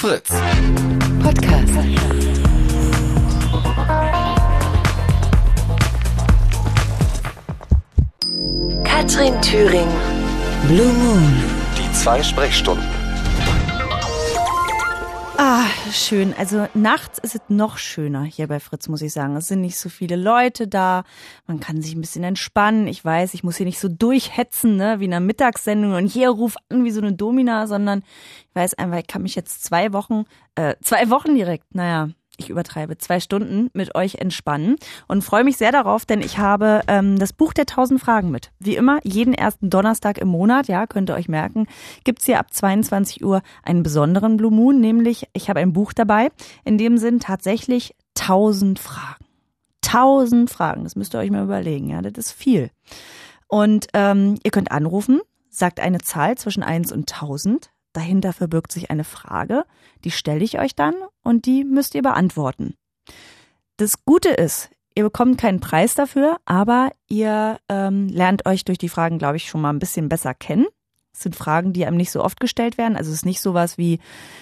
Fritz. Podcast. Katrin Thüring. Blue Moon. Die 2 Sprechstunden. Ah, schön. Also nachts ist es noch schöner hier bei Fritz, muss ich sagen. Es sind nicht so viele Leute da. Man kann sich ein bisschen entspannen. Ich weiß, ich muss hier nicht so durchhetzen, ne, wie in einer Mittagssendung und hier ruf an wie so eine Domina, sondern ich weiß einfach, ich kann mich jetzt 2 Wochen direkt, ich übertreibe, 2 Stunden mit euch entspannen und freue mich sehr darauf, denn ich habe das Buch der 1000 Fragen mit. Wie immer, jeden ersten Donnerstag im Monat, ja, könnt ihr euch merken, gibt's hier ab 22 Uhr einen besonderen Blue Moon, nämlich ich habe ein Buch dabei, in dem sind tatsächlich 1000 Fragen. 1000 Fragen, das müsst ihr euch mal überlegen, ja, das ist viel. Und ihr könnt anrufen, sagt eine Zahl zwischen 1 und 1000. Dahinter verbirgt sich eine Frage, die stelle ich euch dann und die müsst ihr beantworten. Das Gute ist, ihr bekommt keinen Preis dafür, aber ihr lernt euch durch die Fragen, glaube ich, schon mal ein bisschen besser kennen. Es sind Fragen, die einem nicht so oft gestellt werden. Also es ist nicht sowas wie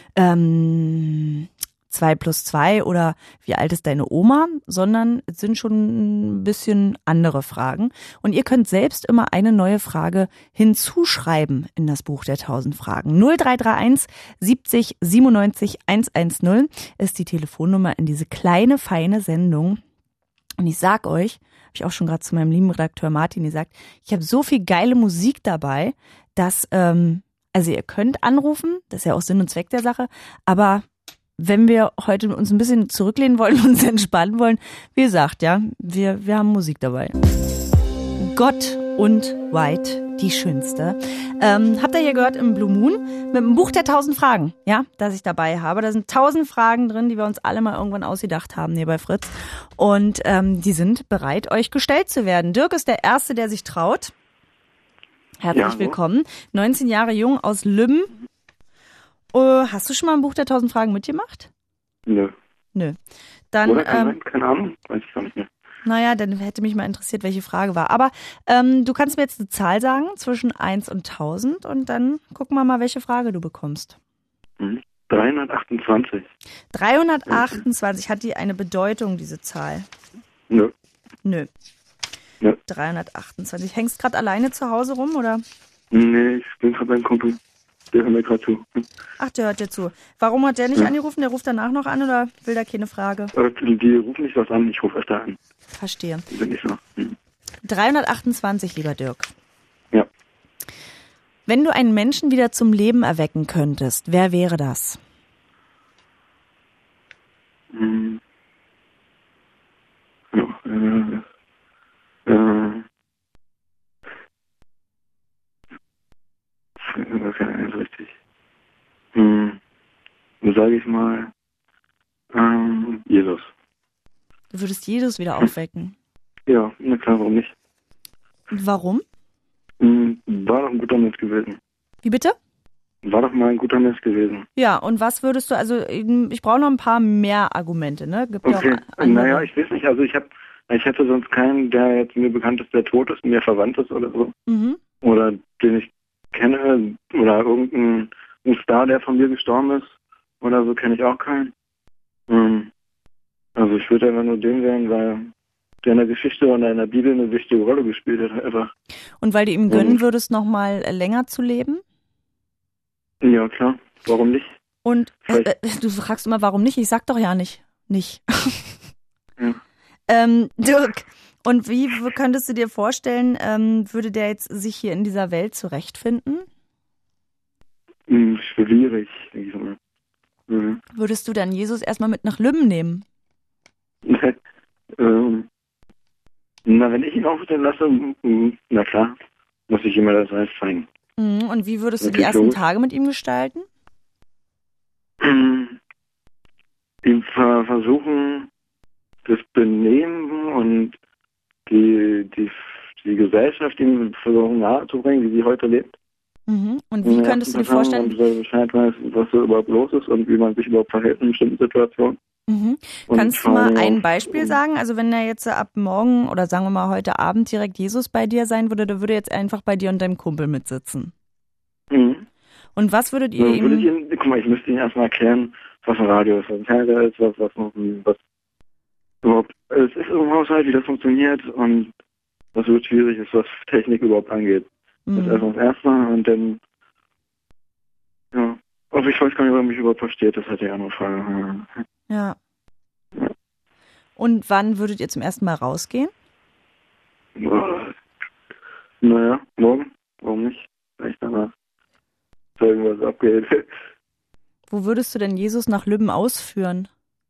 2 plus 2 oder wie alt ist deine Oma, sondern es sind schon ein bisschen andere Fragen. Und ihr könnt selbst immer eine neue Frage hinzuschreiben in das Buch der 1000 Fragen. 0331 70 97 110 ist die Telefonnummer in diese kleine, feine Sendung. Und ich sag euch, habe ich auch schon gerade zu meinem lieben Redakteur Martin gesagt, ich habe so viel geile Musik dabei, dass, also ihr könnt anrufen, das ist ja auch Sinn und Zweck der Sache, aber wenn wir heute uns ein bisschen zurücklehnen wollen und uns entspannen wollen, wie gesagt, ja, wir haben Musik dabei. Gott und White, die schönste. Habt ihr hier gehört im Blue Moon mit dem Buch der 1000 Fragen, ja, das ich dabei habe. Da sind 1000 Fragen drin, die wir uns alle mal irgendwann ausgedacht haben hier bei Fritz. Und die sind bereit, euch gestellt zu werden. Dirk ist der Erste, der sich traut. Herzlich willkommen. 19 Jahre jung aus Lübben. Hast du schon mal ein Buch der 1000 Fragen mitgemacht? Nö. Dann, oder kann sein, keine Ahnung, weiß ich gar nicht mehr. Naja, dann hätte mich mal interessiert, welche Frage war. Aber du kannst mir jetzt eine Zahl sagen zwischen 1 und 1000 und dann gucken wir mal, welche Frage du bekommst. 328. 328, hat die eine Bedeutung, diese Zahl? Nö. 328. Hängst gerade alleine zu Hause rum, oder? Nee, ich bin gerade beim Kumpel. Der hört mir gerade zu. Ach, der hört dir zu. Warum hat der nicht angerufen? Der ruft danach noch an oder will der keine Frage? Die rufen nicht was an, ich rufe erst da an. Verstehe. Die sind nicht so. 328, lieber Dirk. Ja. Wenn du einen Menschen wieder zum Leben erwecken könntest, wer wäre das? Das ist ja nicht richtig. Sage ich mal, Jesus. Du würdest Jesus wieder aufwecken. Ja, na klar, warum nicht? Warum? War doch ein guter Mensch gewesen. Wie bitte? War doch mal ein guter Mensch gewesen. Ja, und was würdest du, also ich brauche noch ein paar mehr Argumente, ne? Gibt okay, ja auch andere. Naja, ich weiß nicht, also ich hätte sonst keinen, der jetzt mir bekannt ist, der tot ist, mir verwandt ist oder so. Mhm. Oder den ich kenne, oder irgendein Star, der von mir gestorben ist, oder so, kenne ich auch keinen. Also ich würde einfach nur den wählen, weil der in der Geschichte und in der Bibel eine wichtige Rolle gespielt hat, einfach. Und weil du ihm gönnen würdest, noch mal länger zu leben? Ja, klar. Warum nicht? Und du fragst immer, warum nicht? Ich sag doch ja nicht. Ja. Dirk, und wie könntest du dir vorstellen, würde der jetzt sich hier in dieser Welt zurechtfinden? Schwierig, denke ich mal. Würdest du dann Jesus erstmal mit nach Lübben nehmen? Na, wenn ich ihn aufstellen lasse, na klar, muss ich ihm das alles zeigen. Und wie würdest du die ersten Tage mit ihm gestalten? Ihm versuchen, das Benehmen und die Gesellschaft ihm versuchen nahezubringen, wie sie heute lebt. Und wie könntest du dir vorstellen? Und Bescheid weiß, was so überhaupt los ist und wie man sich überhaupt verhält in bestimmten Situationen. Kannst du mal ein Beispiel sagen? Also wenn er jetzt ab morgen oder sagen wir mal heute Abend direkt Jesus bei dir sein würde, der würde jetzt einfach bei dir und deinem Kumpel mitsitzen. Und was würdet ihr ihm... Guck mal, ich müsste Ihnen erstmal erklären, was ein Radio ist, was ein Fernseher ist, was überhaupt es ist im Haushalt, wie das funktioniert und was wird schwierig ist, was Technik überhaupt angeht. Das ist erstmal das Erste und dann, ja, aber ich weiß gar nicht, ob er mich überhaupt versteht, das hat die andere Frage. Ja. Und wann würdet ihr zum ersten Mal rausgehen? Naja, morgen. Warum nicht? Vielleicht danach. Irgendwas abgeht. Wo würdest du denn Jesus nach Lübben ausführen?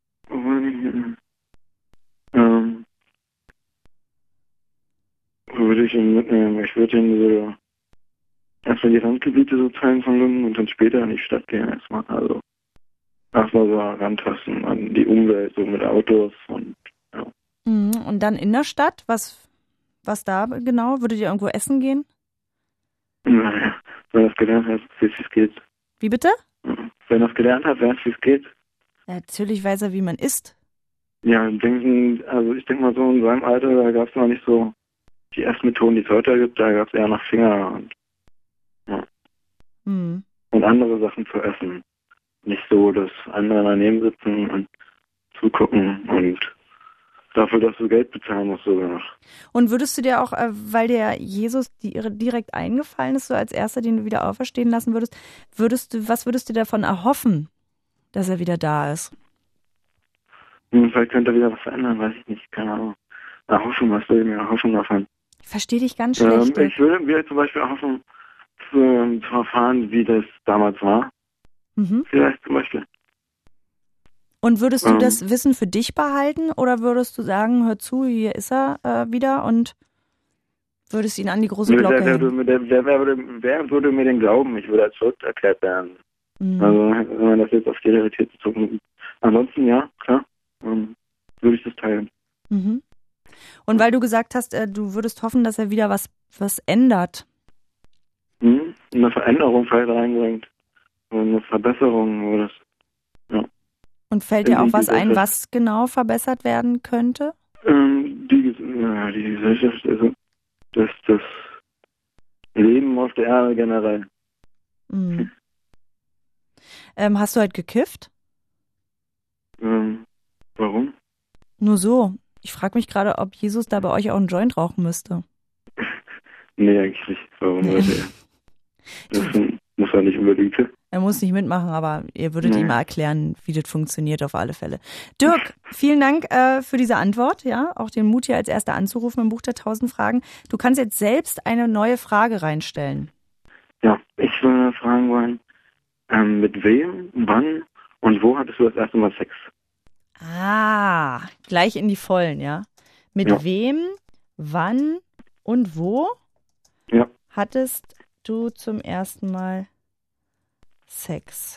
Wo würde ich ihn mitnehmen? Ich würde ihn so erstmal die Randgebiete so zeigen von Lübben und dann später in die Stadt gehen erstmal. Also erstmal so rantasten an die Umwelt, so mit Autos und ja. Und dann in der Stadt? Was da genau? Würdet ihr irgendwo essen gehen? Naja, wenn das gelernt hat, weiß wie es geht. Wie bitte? Wenn das gelernt hat, weiß wie es geht. Ja, natürlich weiß er, wie man isst. Ja, ich denke mal so in seinem Alter, da gab es noch nicht so die Essmethoden, die es heute gibt, da gab es eher nach Finger und ja. Und andere Sachen zu essen. Nicht so, dass andere daneben sitzen und zugucken und dafür, dass du Geld bezahlen musst sogar noch. Und würdest du dir auch, weil dir Jesus direkt eingefallen ist, so als erster, den du wieder auferstehen lassen würdest, was würdest du davon erhoffen, dass er wieder da ist? Vielleicht könnte er wieder was verändern, weiß ich nicht, keine Ahnung. Erhoffen, was will ich mir erhoffen davon? Ich verstehe dich ganz schlecht. Ich würde mir zum Beispiel erhoffen, zu erfahren, wie das damals war. Vielleicht zum Beispiel. Und würdest du das Wissen für dich behalten oder würdest du sagen, hör zu, hier ist er wieder und würdest ihn an die große Glocke hängen? Wer würde mir denn glauben? Ich würde als verrückt erklärt werden. Also wenn man das jetzt auf die Realität bezogen. Ansonsten ja, klar, würde ich das teilen. Und weil du gesagt hast, du würdest hoffen, dass er wieder was ändert. Eine Veränderung vielleicht reinbringt. Eine Verbesserung oder ja. Und fällt dir auch was ein, was genau verbessert werden könnte? Die Gesellschaft, also das Leben auf der Erde generell. Hast du halt gekifft? Warum? Nur so. Ich frage mich gerade, ob Jesus da bei euch auch einen Joint rauchen müsste. Nee, eigentlich nicht. Warum sollte er? Das muss er nicht unbedingt. Er muss nicht mitmachen, aber ihr würdet ihm mal erklären, wie das funktioniert auf alle Fälle. Dirk, vielen Dank für diese Antwort, ja, auch den Mut hier als Erster anzurufen im Buch der 1000 Fragen. Du kannst jetzt selbst eine neue Frage reinstellen. Ja, ich würde fragen wollen, mit wem, wann und wo hattest du das erste Mal Sex? Gleich in die Vollen, ja. Mit wem, wann und wo hattest du zum ersten Mal Sex?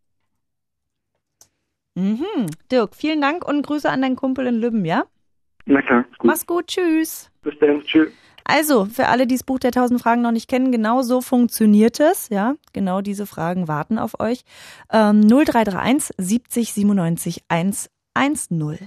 Dirk, vielen Dank und Grüße an deinen Kumpel in Lübben, ja? Na klar, gut. Mach's gut, tschüss. Bis dann, tschüss. Also, für alle, die das Buch der 1000 Fragen noch nicht kennen, genau so funktioniert es, ja? Genau diese Fragen warten auf euch. 0331 70 97 110.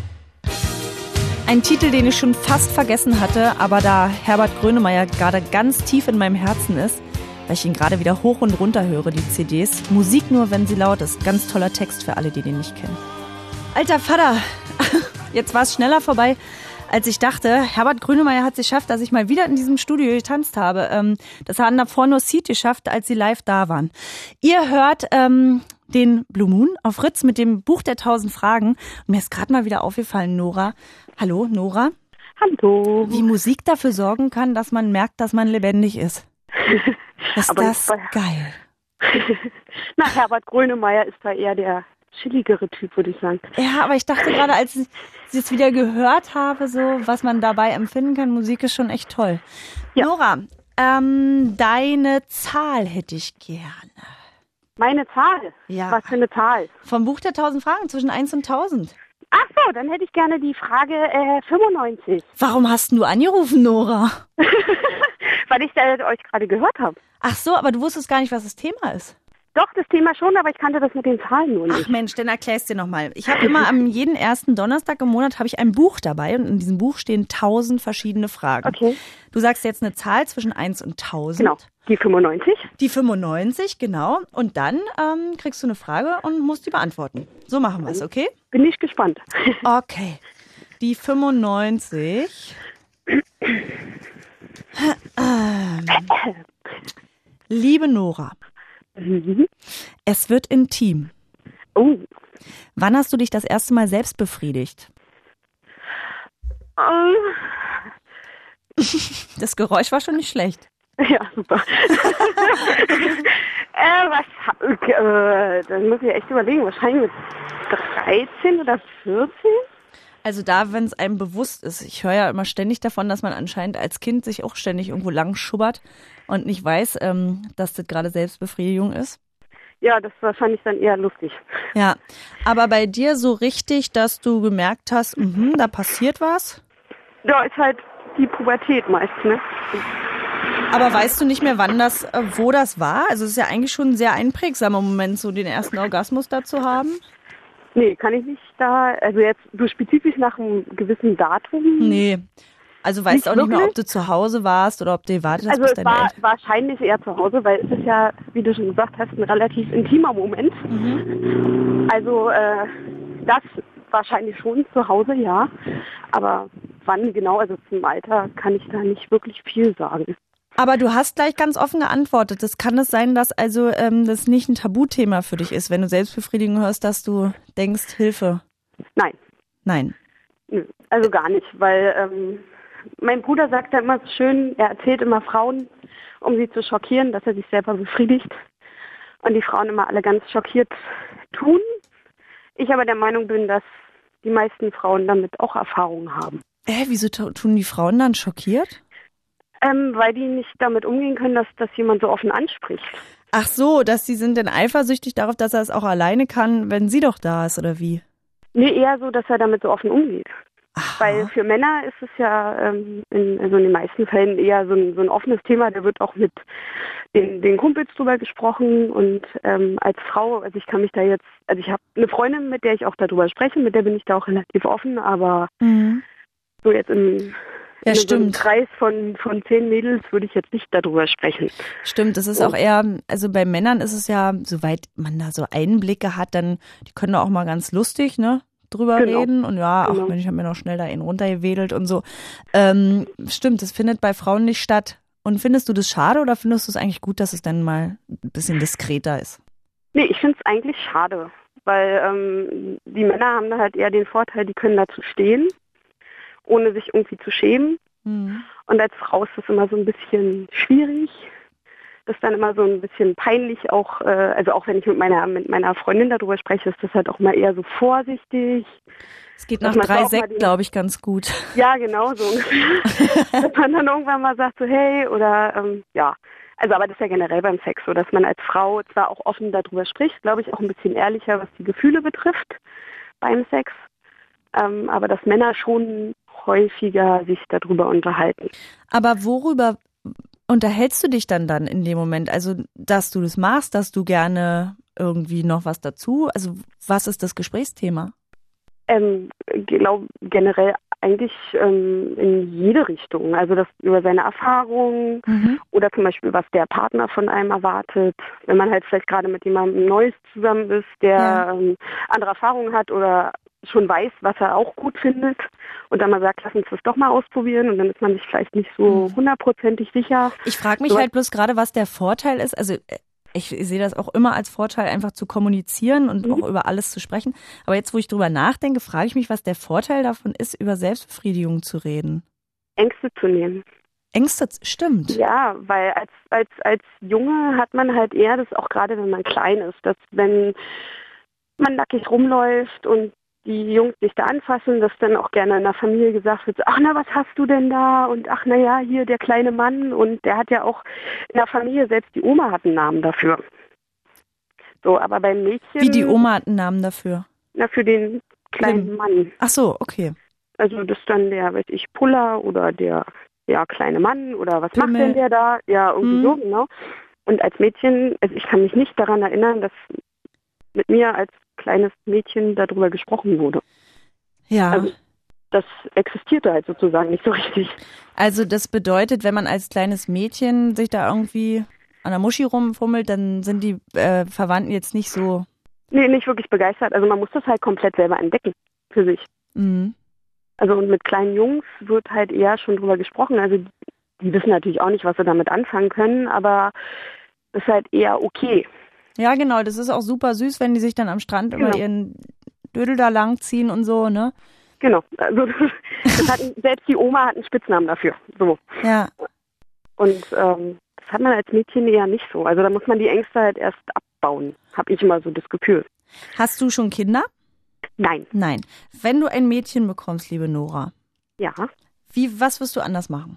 Ein Titel, den ich schon fast vergessen hatte, aber da Herbert Grönemeyer gerade ganz tief in meinem Herzen ist, weil ich ihn gerade wieder hoch und runter höre, die CDs. Musik nur, wenn sie laut ist. Ganz toller Text für alle, die den nicht kennen. Alter Vater, jetzt war es schneller vorbei, als ich dachte. Herbert Grönemeyer hat es geschafft, dass ich mal wieder in diesem Studio getanzt habe. Das haben davor nur Seed geschafft, als sie live da waren. Ihr hört den Blue Moon auf Fritz mit dem Buch der 1000 Fragen. Und mir ist gerade mal wieder aufgefallen, Nora. Hallo, Nora. Hallo. Wie Musik dafür sorgen kann, dass man merkt, dass man lebendig ist. Ist das geil. Na, Herbert Grönemeyer ist da eher der chilligere Typ, würde ich sagen. Ja, aber ich dachte gerade, als ich es wieder gehört habe, so was man dabei empfinden kann, Musik ist schon echt toll. Ja. Nora, deine Zahl hätte ich gerne. Meine Zahl? Ja. Was für eine Zahl? Vom Buch der 1000 Fragen, zwischen 1 und 1000. Ach so, dann hätte ich gerne die Frage 95. Warum hast du angerufen, Nora? Weil ich euch gerade gehört habe. Ach so, aber du wusstest gar nicht, was das Thema ist. Doch, das Thema schon, aber ich kannte das mit den Zahlen nur nicht. Ach Mensch, dann erklär's dir nochmal. Ich habe immer am jeden ersten Donnerstag im Monat habe ich ein Buch dabei und in diesem Buch stehen 1000 verschiedene Fragen. Okay. Du sagst jetzt eine Zahl zwischen 1 und 1000. Genau, die 95. Die 95, genau. Und dann kriegst du eine Frage und musst die beantworten. So machen wir es, okay? Bin ich gespannt. Okay. Die 95. Liebe Nora, es wird intim. Oh. Wann hast du dich das erste Mal selbst befriedigt? Das Geräusch war schon nicht schlecht. Ja, super. Dann muss ich echt überlegen, wahrscheinlich mit 13 oder 14? Also da, wenn es einem bewusst ist. Ich höre ja immer ständig davon, dass man anscheinend als Kind sich auch ständig irgendwo lang schubbert und nicht weiß, dass das gerade Selbstbefriedigung ist. Ja, das ist wahrscheinlich dann eher lustig. Ja, aber bei dir so richtig, dass du gemerkt hast, da passiert was? Ja, ist halt die Pubertät meist, ne? Aber weißt du nicht mehr, wann das, wo das war? Also es ist ja eigentlich schon ein sehr einprägsamer Moment, so den ersten Orgasmus da zu haben. Nee, kann ich nicht da, also jetzt du spezifisch nach einem gewissen Datum? Nee, also weißt du auch nicht mehr, ob du zu Hause warst oder ob du gewartet hast, also bis es war deine Eltern... wahrscheinlich eher zu Hause, weil es ist ja, wie du schon gesagt hast, ein relativ intimer Moment. Also das wahrscheinlich schon zu Hause, ja. Aber wann genau, also zum Alter kann ich da nicht wirklich viel sagen. Aber du hast gleich ganz offen geantwortet. Das kann es sein, dass also das nicht ein Tabuthema für dich ist, wenn du Selbstbefriedigung hörst, dass du denkst, Hilfe? Nein. Nein. Nö, also gar nicht, weil mein Bruder sagt ja immer so schön, er erzählt immer Frauen, um sie zu schockieren, dass er sich selber befriedigt. Und die Frauen immer alle ganz schockiert tun. Ich aber der Meinung bin, dass die meisten Frauen damit auch Erfahrungen haben. Wieso tun die Frauen dann schockiert? Weil die nicht damit umgehen können, dass das jemand so offen anspricht. Ach so, dass sie sind dann eifersüchtig darauf, dass er es auch alleine kann, wenn sie doch da ist, oder wie? Nee, eher so, dass er damit so offen umgeht. Aha. Weil für Männer ist es ja in den meisten Fällen eher so ein offenes Thema. Da wird auch mit den Kumpels drüber gesprochen. Und als Frau, also ich kann mich da jetzt, also ich habe eine Freundin, mit der ich auch darüber spreche, mit der bin ich da auch relativ offen, aber so jetzt in so einem Kreis von 10 Mädels würde ich jetzt nicht darüber sprechen. Stimmt, das ist auch eher, also bei Männern ist es ja, soweit man da so Einblicke hat, dann, die können da auch mal ganz lustig, ne, drüber reden und ja, ach Mensch, ich habe mir noch schnell da einen runtergewedelt und so. Stimmt, das findet bei Frauen nicht statt. Und findest du das schade oder findest du es eigentlich gut, dass es dann mal ein bisschen diskreter ist? Nee, ich finde es eigentlich schade, weil die Männer haben da halt eher den Vorteil, die können dazu stehen, ohne sich irgendwie zu schämen. Und als Frau ist das immer so ein bisschen schwierig. Das ist dann immer so ein bisschen peinlich auch, also auch wenn ich mit meiner Freundin darüber spreche, ist das halt auch mal eher so vorsichtig. Es geht nach 3 Sekt, glaube ich, ganz gut. Ja, genau, so ungefähr. Dass man dann irgendwann mal sagt so, hey, oder ja. Also aber das ist ja generell beim Sex so, dass man als Frau zwar auch offen darüber spricht, glaube ich auch ein bisschen ehrlicher, was die Gefühle betrifft beim Sex, aber dass Männer schon häufiger sich darüber unterhalten. Aber worüber unterhältst du dich dann in dem Moment? Also, dass du das machst, dass du gerne irgendwie noch was dazu? Also, was ist das Gesprächsthema? Glaube generell eigentlich in jede Richtung. Also das über seine Erfahrungen oder zum Beispiel, was der Partner von einem erwartet. Wenn man halt vielleicht gerade mit jemandem Neues zusammen ist, der andere Erfahrungen hat oder schon weiß, was er auch gut findet und dann mal sagt, lass uns das doch mal ausprobieren und dann ist man sich vielleicht nicht so 100% sicher. Ich frage mich halt bloß gerade, was der Vorteil ist. Also ich sehe das auch immer als Vorteil, einfach zu kommunizieren und auch über alles zu sprechen. Aber jetzt, wo ich drüber nachdenke, frage ich mich, was der Vorteil davon ist, über Selbstbefriedigung zu reden. Ängste zu nehmen. Ängste, stimmt. Ja, weil als Junge hat man halt eher das, auch gerade wenn man klein ist, dass wenn man nackig rumläuft und die Jungs sich da anfassen, dass dann auch gerne in der Familie gesagt wird, ach na, was hast du denn da? Und ach na ja, hier der kleine Mann. Und der hat ja auch in der Familie, selbst die Oma hat einen Namen dafür. So, aber beim Mädchen... Wie die Oma hat einen Namen dafür? Na, für den kleinen Mann. Ach so, okay. Also das ist dann der, weiß ich, Puller oder der kleine Mann oder was macht denn der da? Ja, irgendwie so, genau. Und als Mädchen, also ich kann mich nicht daran erinnern, dass mit mir als kleines Mädchen darüber gesprochen wurde. Ja. Also das existierte halt sozusagen nicht so richtig. Also das bedeutet, wenn man als kleines Mädchen sich da irgendwie an der Muschi rumfummelt, dann sind die Verwandten jetzt nicht so... Nee, nicht wirklich begeistert. Also man muss das halt komplett selber entdecken für sich. Mhm. Also und mit kleinen Jungs wird halt eher schon drüber gesprochen. Also die wissen natürlich auch nicht, was sie damit anfangen können, aber das ist halt eher okay. Ja, genau. Das ist auch super süß, wenn die sich dann am Strand immer ihren Dödel da langziehen und so, ne? Genau. Also selbst die Oma hat einen Spitznamen dafür. So. Ja. Und das hat man als Mädchen eher nicht so. Also da muss man die Ängste halt erst abbauen, habe ich immer so das Gefühl. Hast du schon Kinder? Nein. Nein. Wenn du ein Mädchen bekommst, liebe Nora, ja. Was wirst du anders machen?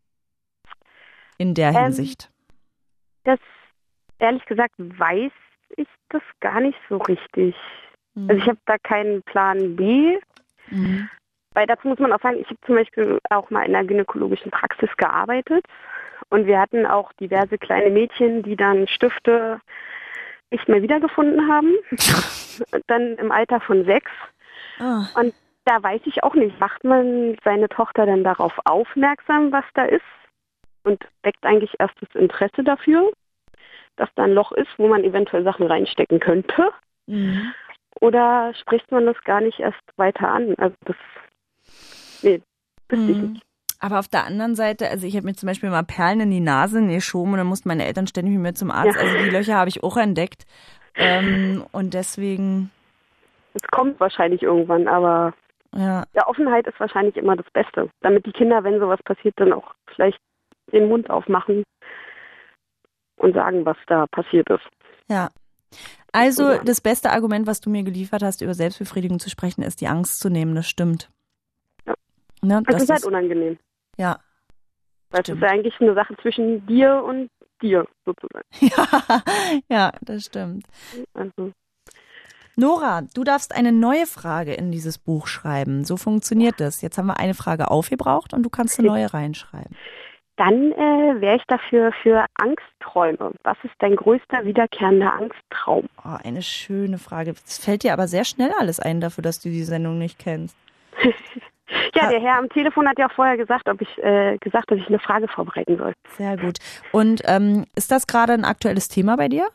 In der Hinsicht. Das, ehrlich gesagt, weiß ich das gar nicht so richtig. Also ich habe da keinen Plan B. Weil dazu muss man auch sagen, ich habe zum Beispiel auch mal in einer gynäkologischen Praxis gearbeitet. Und wir hatten auch diverse kleine Mädchen, die dann Stifte nicht mehr wiedergefunden haben. Dann im Alter von 6. Oh. Und da weiß ich auch nicht, macht man seine Tochter dann darauf aufmerksam, was da ist? Und weckt eigentlich erst das Interesse dafür, dass da ein Loch ist, wo man eventuell Sachen reinstecken könnte? Mhm. Oder spricht man das gar nicht erst weiter an? Also das wüsste ich nicht. Aber auf der anderen Seite, also ich habe mir zum Beispiel mal Perlen in die Nase geschoben und dann mussten meine Eltern ständig mit mir zum Arzt. Ja. Also die Löcher habe ich auch entdeckt. Und deswegen... Es kommt wahrscheinlich irgendwann, aber Offenheit ist wahrscheinlich immer das Beste. Damit die Kinder, wenn sowas passiert, dann auch vielleicht den Mund aufmachen und sagen, was da passiert ist. Ja. Also das beste Argument, was du mir geliefert hast, über Selbstbefriedigung zu sprechen, ist die Angst zu nehmen. Das stimmt. Ja. Ne, das ist halt unangenehm. Ja. Weil es ist ja eigentlich eine Sache zwischen dir und dir, sozusagen. Ja, das stimmt. Also. Nora, du darfst eine neue Frage in dieses Buch schreiben. So funktioniert das. Jetzt haben wir eine Frage aufgebraucht und du kannst eine neue reinschreiben. Dann wäre ich dafür für Angstträume. Was ist dein größter wiederkehrender Angsttraum? Oh, eine schöne Frage. Es fällt dir aber sehr schnell alles ein dafür, dass du die Sendung nicht kennst. Ja, der Herr am Telefon hat ja vorher gesagt, dass ich eine Frage vorbereiten soll. Sehr gut. Und ist das gerade ein aktuelles Thema bei dir?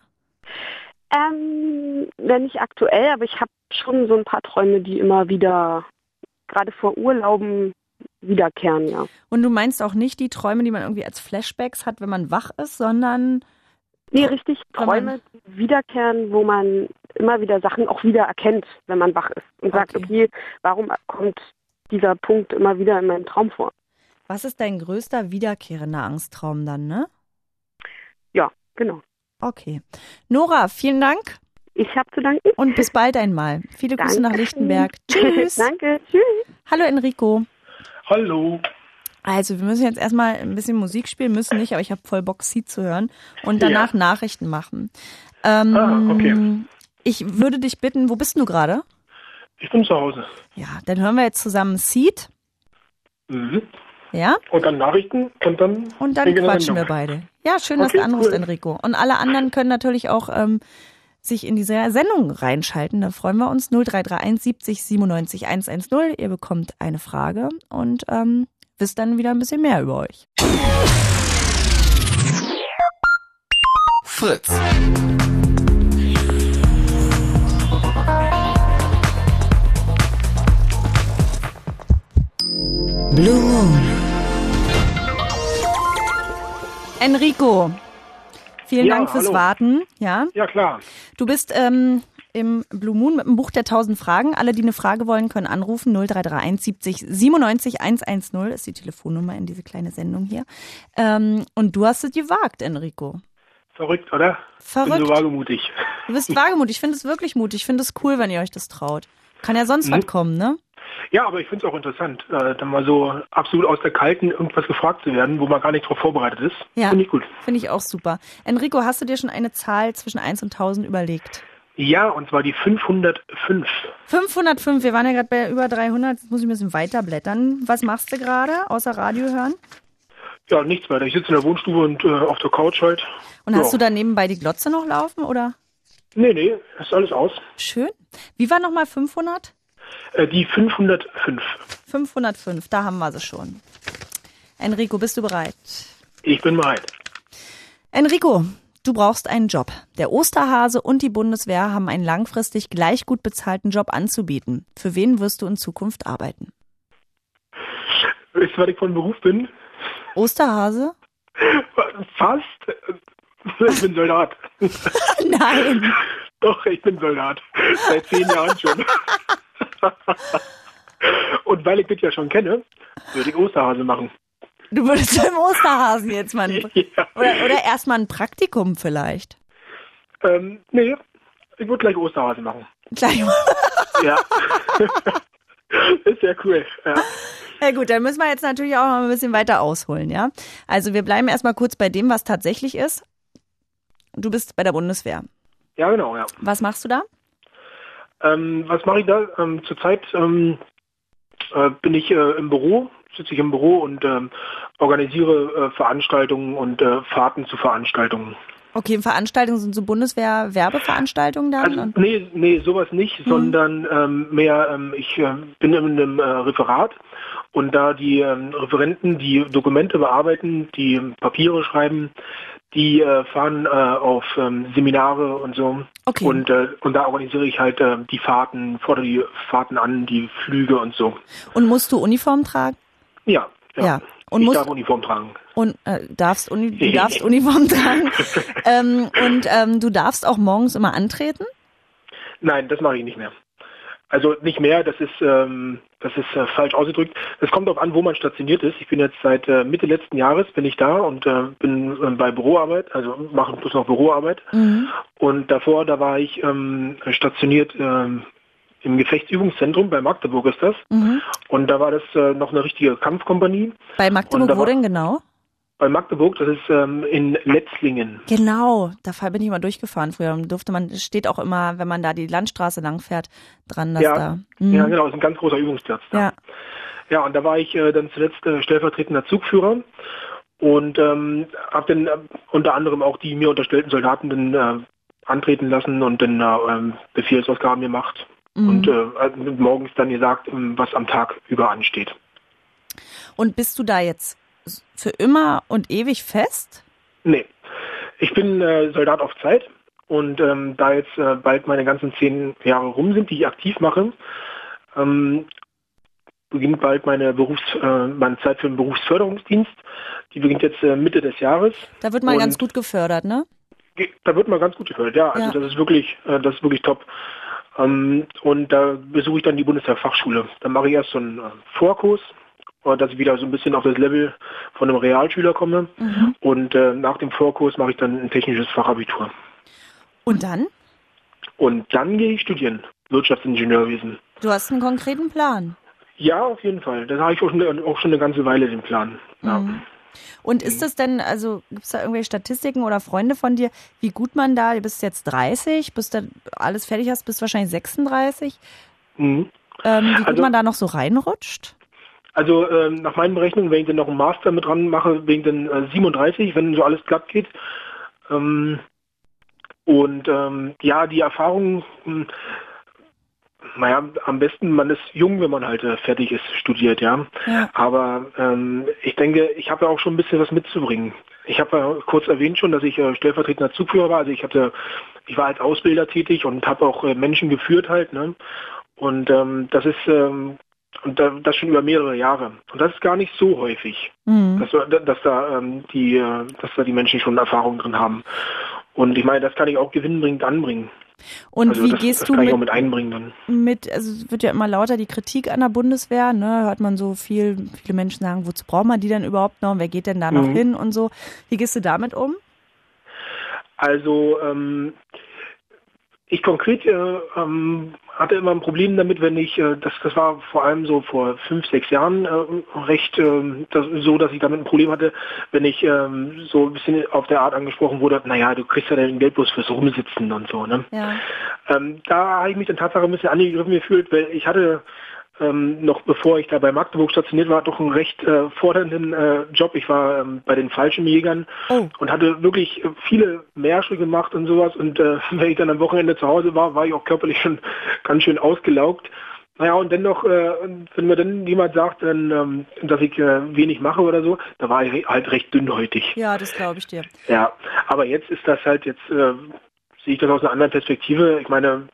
Nicht aktuell, aber ich habe schon so ein paar Träume, die immer wieder, gerade vor Urlauben, wiederkehren, ja. Und du meinst auch nicht die Träume, die man irgendwie als Flashbacks hat, wenn man wach ist, sondern... Nee, richtig, Träume, die wiederkehren, wo man immer wieder Sachen auch wieder erkennt, wenn man wach ist. Und sagt, okay, warum kommt dieser Punkt immer wieder in meinem Traum vor? Was ist dein größter wiederkehrender Angsttraum dann, ne? Ja, genau. Okay. Nora, vielen Dank. Ich habe zu danken. Und bis bald einmal. Viele Grüße nach Lichtenberg. Tschüss. Danke, tschüss. Hallo Enrico. Hallo. Also wir müssen jetzt erstmal ein bisschen Musik spielen, müssen nicht, aber ich habe voll Bock, Sie zu hören und danach Nachrichten machen. Okay. Ich würde dich bitten, wo bist du gerade? Ich bin zu Hause. Ja, dann hören wir jetzt zusammen Seed. Mhm. Ja? Und dann Nachrichten und dann quatschen wir beide. Ja, schön, dass du anrufst, Enrico. Und alle anderen können natürlich auch sich in diese Sendung reinschalten. Da freuen wir uns. 0331 70 97 110. Ihr bekommt eine Frage und wisst dann wieder ein bisschen mehr über euch. Fritz. Blue Moon. Enrico, vielen Dank fürs Warten. Ja, klar. Du bist im Blue Moon mit dem Buch der 1000 Fragen. Alle, die eine Frage wollen, können anrufen. 0331 70 97 110 ist die Telefonnummer in diese kleine Sendung hier. Und du hast es gewagt, Enrico. Verrückt, oder? Verrückt. Ich bin so wagemutig. Du bist wagemutig. Ich finde es wirklich mutig. Ich finde es cool, wenn ihr euch das traut. Kann ja sonst was kommen, ne? Ja, aber ich finde es auch interessant, dann mal so absolut aus der Kalten irgendwas gefragt zu werden, wo man gar nicht darauf vorbereitet ist. Ja, finde ich gut. Finde ich auch super. Enrico, hast du dir schon eine Zahl zwischen 1 und 1000 überlegt? Ja, und zwar die 505. 505, wir waren ja gerade bei über 300, jetzt muss ich ein bisschen weiter blättern. Was machst du gerade, außer Radio hören? Ja, nichts weiter. Ich sitze in der Wohnstube und auf der Couch halt. Und hast du da nebenbei die Glotze noch laufen, oder? Nee, ist alles aus. Schön. Wie war nochmal 500? Die 505. 505, da haben wir sie schon. Enrico, bist du bereit? Ich bin bereit. Enrico, du brauchst einen Job. Der Osterhase und die Bundeswehr haben einen langfristig gleich gut bezahlten Job anzubieten. Für wen wirst du in Zukunft arbeiten? Weißt du, was ich von Beruf bin? Osterhase? Fast. Ich bin Soldat. Nein. Doch, ich bin Soldat. Seit 10 Jahren schon. Und weil ich das ja schon kenne, würde ich Osterhase machen. Du würdest beim Osterhasen jetzt mal Ja. oder erstmal ein Praktikum vielleicht. Nee, ich würde gleich Osterhase machen. Gleich mal. Ja. Ist sehr cool. Ja. Ja gut, dann müssen wir jetzt natürlich auch noch ein bisschen weiter ausholen, ja? Also wir bleiben erstmal kurz bei dem, was tatsächlich ist. Du bist bei der Bundeswehr. Ja, genau, ja. Was machst du da? Was mache ich da? Zurzeit bin ich im Büro, sitze ich im Büro und organisiere Veranstaltungen und Fahrten zu Veranstaltungen. Okay, Veranstaltungen sind so Bundeswehr-Werbeveranstaltungen dann? Also, nee, sowas nicht, sondern mehr, ich bin in einem Referat und da die Referenten, die Dokumente bearbeiten, die Papiere schreiben, die fahren auf Seminare und so. Okay. Und da organisiere ich halt die Fahrten, fordere die Fahrten an, die Flüge und so. Und musst du Uniform tragen? Ja. Und ich darf Uniform tragen. Und du darfst Uniform tragen. Und du darfst auch morgens immer antreten? Nein, das mache ich nicht mehr. Also nicht mehr, das ist falsch ausgedrückt. Es kommt darauf an, wo man stationiert ist. Ich bin jetzt seit Mitte letzten Jahres bin ich da und bin bei Büroarbeit, also mache bloß noch Büroarbeit. Mhm. Und davor, da war ich stationiert im Gefechtsübungszentrum, bei Magdeburg ist das. Mhm. Und da war das noch eine richtige Kampfkompanie. Bei Magdeburg, wo denn genau? Bei Magdeburg, das ist in Letzlingen. Genau, da bin ich mal durchgefahren früher. Steht auch immer, wenn man da die Landstraße lang fährt, dran, dass da... Ja, genau, das ist ein ganz großer Übungsplatz da. Ja, und da war ich dann zuletzt stellvertretender Zugführer und habe dann unter anderem auch die mir unterstellten Soldaten dann antreten lassen und dann Befehlsausgaben gemacht. Und morgens dann gesagt, was am Tag über ansteht. Und bist du da jetzt für immer und ewig fest? Nee, ich bin Soldat auf Zeit und da jetzt bald meine ganzen 10 Jahre rum sind, die ich aktiv mache, beginnt bald meine Zeit für den Berufsförderungsdienst. Die beginnt jetzt Mitte des Jahres. Da wird man ganz gut gefördert, ne? Da wird man ganz gut gefördert, ja. Also das ist wirklich top. Und da besuche ich dann die Bundeswehrfachschule. Dann mache ich erst so einen Vorkurs, dass ich wieder so ein bisschen auf das Level von einem Realschüler komme. Mhm. Und nach dem Vorkurs mache ich dann ein technisches Fachabitur. Und dann? Und dann gehe ich studieren, Wirtschaftsingenieurwesen. Du hast einen konkreten Plan? Ja, auf jeden Fall. Das habe ich auch schon eine ganze Weile, den Plan. Ja. Mhm. Und ist das denn, also gibt es da irgendwelche Statistiken oder Freunde von dir, wie gut man da, du bist jetzt 30, bis du alles fertig hast, bist du wahrscheinlich 36, wie gut man da noch so reinrutscht? Also nach meinen Berechnungen, wenn ich dann noch einen Master mit dran mache, bin ich dann 37, wenn so alles glatt geht. Die Erfahrung, am besten, man ist jung, wenn man halt fertig ist, studiert, ja. Aber ich denke, ich habe ja auch schon ein bisschen was mitzubringen. Ich habe ja kurz erwähnt schon, dass ich stellvertretender Zugführer war. Also ich war als Ausbilder tätig und habe auch Menschen geführt halt, ne. Und das ist das schon über mehrere Jahre. Und das ist gar nicht so häufig, dass da die Menschen schon Erfahrung drin haben. Und ich meine, das kann ich auch gewinnbringend anbringen. Und also wie gehst du kann ich auch mit einbringen dann. Also es wird ja immer lauter die Kritik an der Bundeswehr, ne? Hört man so viele Menschen sagen, wozu braucht man die denn überhaupt noch? Wer geht denn da noch hin und so? Wie gehst du damit um? Also ich konkret hatte immer ein Problem damit, wenn ich, das war vor allem so vor 5, 6 Jahren dass ich damit ein Problem hatte, wenn ich so ein bisschen auf der Art angesprochen wurde, naja, du kriegst ja dein Geld bloß fürs Rumsitzen und so, ne? Ja. Da habe ich mich dann tatsächlich ein bisschen angegriffen gefühlt, weil ich hatte noch bevor ich da bei Magdeburg stationiert war, doch einen recht fordernden Job. Ich war bei den Fallschirmjägern und hatte wirklich viele Märsche gemacht und sowas. Und wenn ich dann am Wochenende zu Hause war ich auch körperlich schon ganz schön ausgelaugt. Naja, und dennoch, wenn mir dann jemand sagt, dass ich wenig mache oder so, da war ich halt recht dünnhäutig. Ja, das glaube ich dir. Ja, aber jetzt ist das halt, sehe ich das aus einer anderen Perspektive. Ich meine,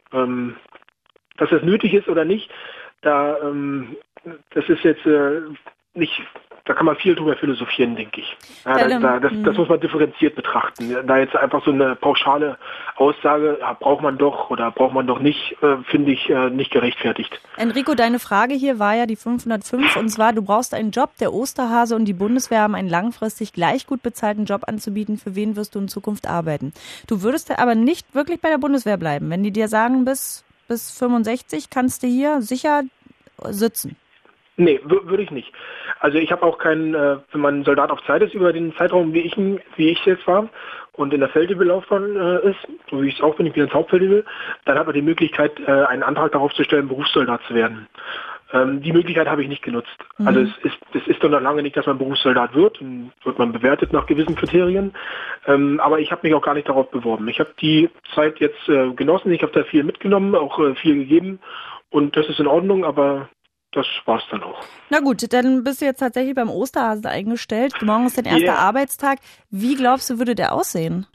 dass das nötig ist oder nicht, das ist jetzt nicht, da kann man viel drüber philosophieren, denke ich. Ja, das muss man differenziert betrachten. Da jetzt einfach so eine pauschale Aussage, ja, braucht man doch oder braucht man doch nicht, finde ich nicht gerechtfertigt. Enrico, deine Frage hier war ja die 505 und zwar, du brauchst einen Job, der Osterhase und die Bundeswehr haben einen langfristig gleich gut bezahlten Job anzubieten. Für wen wirst du in Zukunft arbeiten? Du würdest aber nicht wirklich bei der Bundeswehr bleiben, wenn die dir sagen, bis 65 kannst du hier sicher sitzen. Nee, würde ich nicht. Also ich habe auch keinen, wenn man Soldat auf Zeit ist über den Zeitraum, wie ich jetzt war und in der Feldwebel-Laufbahn ist, so wie ich es auch bin, ich bin ins Hauptfeldwebel, dann hat man die Möglichkeit, einen Antrag darauf zu stellen, Berufssoldat zu werden. Die Möglichkeit habe ich nicht genutzt. Mhm. Also es ist doch noch lange nicht, dass man Berufssoldat wird, dann wird man bewertet nach gewissen Kriterien, aber ich habe mich auch gar nicht darauf beworben. Ich habe die Zeit jetzt genossen, ich habe da viel mitgenommen, auch viel gegeben und das ist in Ordnung, aber das war's dann auch. Na gut, dann bist du jetzt tatsächlich beim Osterhasen eingestellt. Morgen ist dein erster Arbeitstag. Wie glaubst du, würde der aussehen?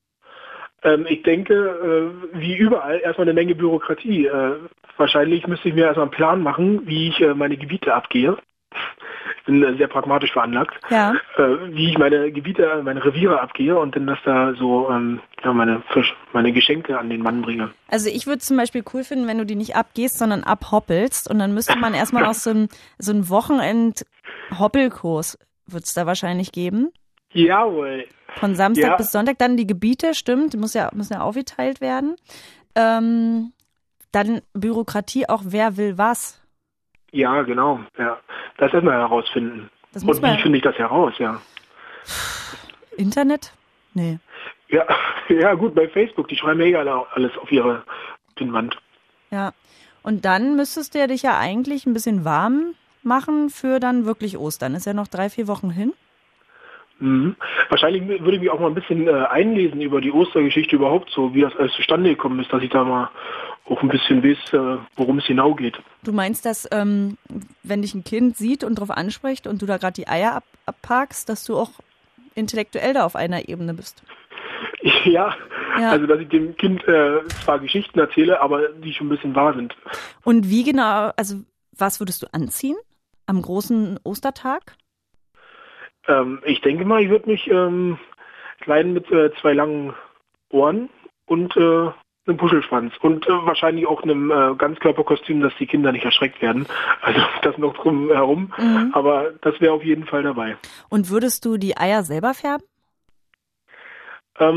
Ich denke, wie überall, erstmal eine Menge Bürokratie. Wahrscheinlich müsste ich mir erstmal einen Plan machen, wie ich meine Gebiete abgehe. Ich bin sehr pragmatisch veranlagt. Ja. Wie ich meine Gebiete, meine Reviere abgehe und dann das da so meine Geschenke an den Mann bringe. Also ich würde zum Beispiel cool finden, wenn du die nicht abgehst, sondern abhoppelst und dann müsste man erstmal auch so einen Wochenend-Hoppelkurs wird es da wahrscheinlich geben. Jawohl. Von Samstag bis Sonntag, dann die Gebiete, stimmt, müssen ja aufgeteilt werden. Dann Bürokratie auch, wer will was. Ja, genau. Ja. Das erstmal herausfinden. Und wie finde ich das heraus, ja? Internet? Nee. Ja, gut, bei Facebook, die schreiben ja alles auf ihre Pinnwand. Ja, und dann müsstest du ja dich ja eigentlich ein bisschen warm machen für dann wirklich Ostern. Ist ja noch 3-4 Wochen hin. Mhm. Wahrscheinlich würde ich mich auch mal ein bisschen einlesen über die Ostergeschichte überhaupt, so wie das alles zustande gekommen ist, dass ich da mal auch ein bisschen weiß, worum es genau geht. Du meinst, dass wenn dich ein Kind sieht und darauf anspricht und du da gerade die Eier abparkst, dass du auch intellektuell da auf einer Ebene bist? Ja, also dass ich dem Kind zwar Geschichten erzähle, aber die schon ein bisschen wahr sind. Und wie genau, also was würdest du anziehen am großen Ostertag? Ich denke mal, ich würde mich kleiden mit 2 langen Ohren und einem Puschelschwanz und wahrscheinlich auch einem Ganzkörperkostüm, dass die Kinder nicht erschreckt werden. Also das noch drum herum, aber das wäre auf jeden Fall dabei. Und würdest du die Eier selber färben? Da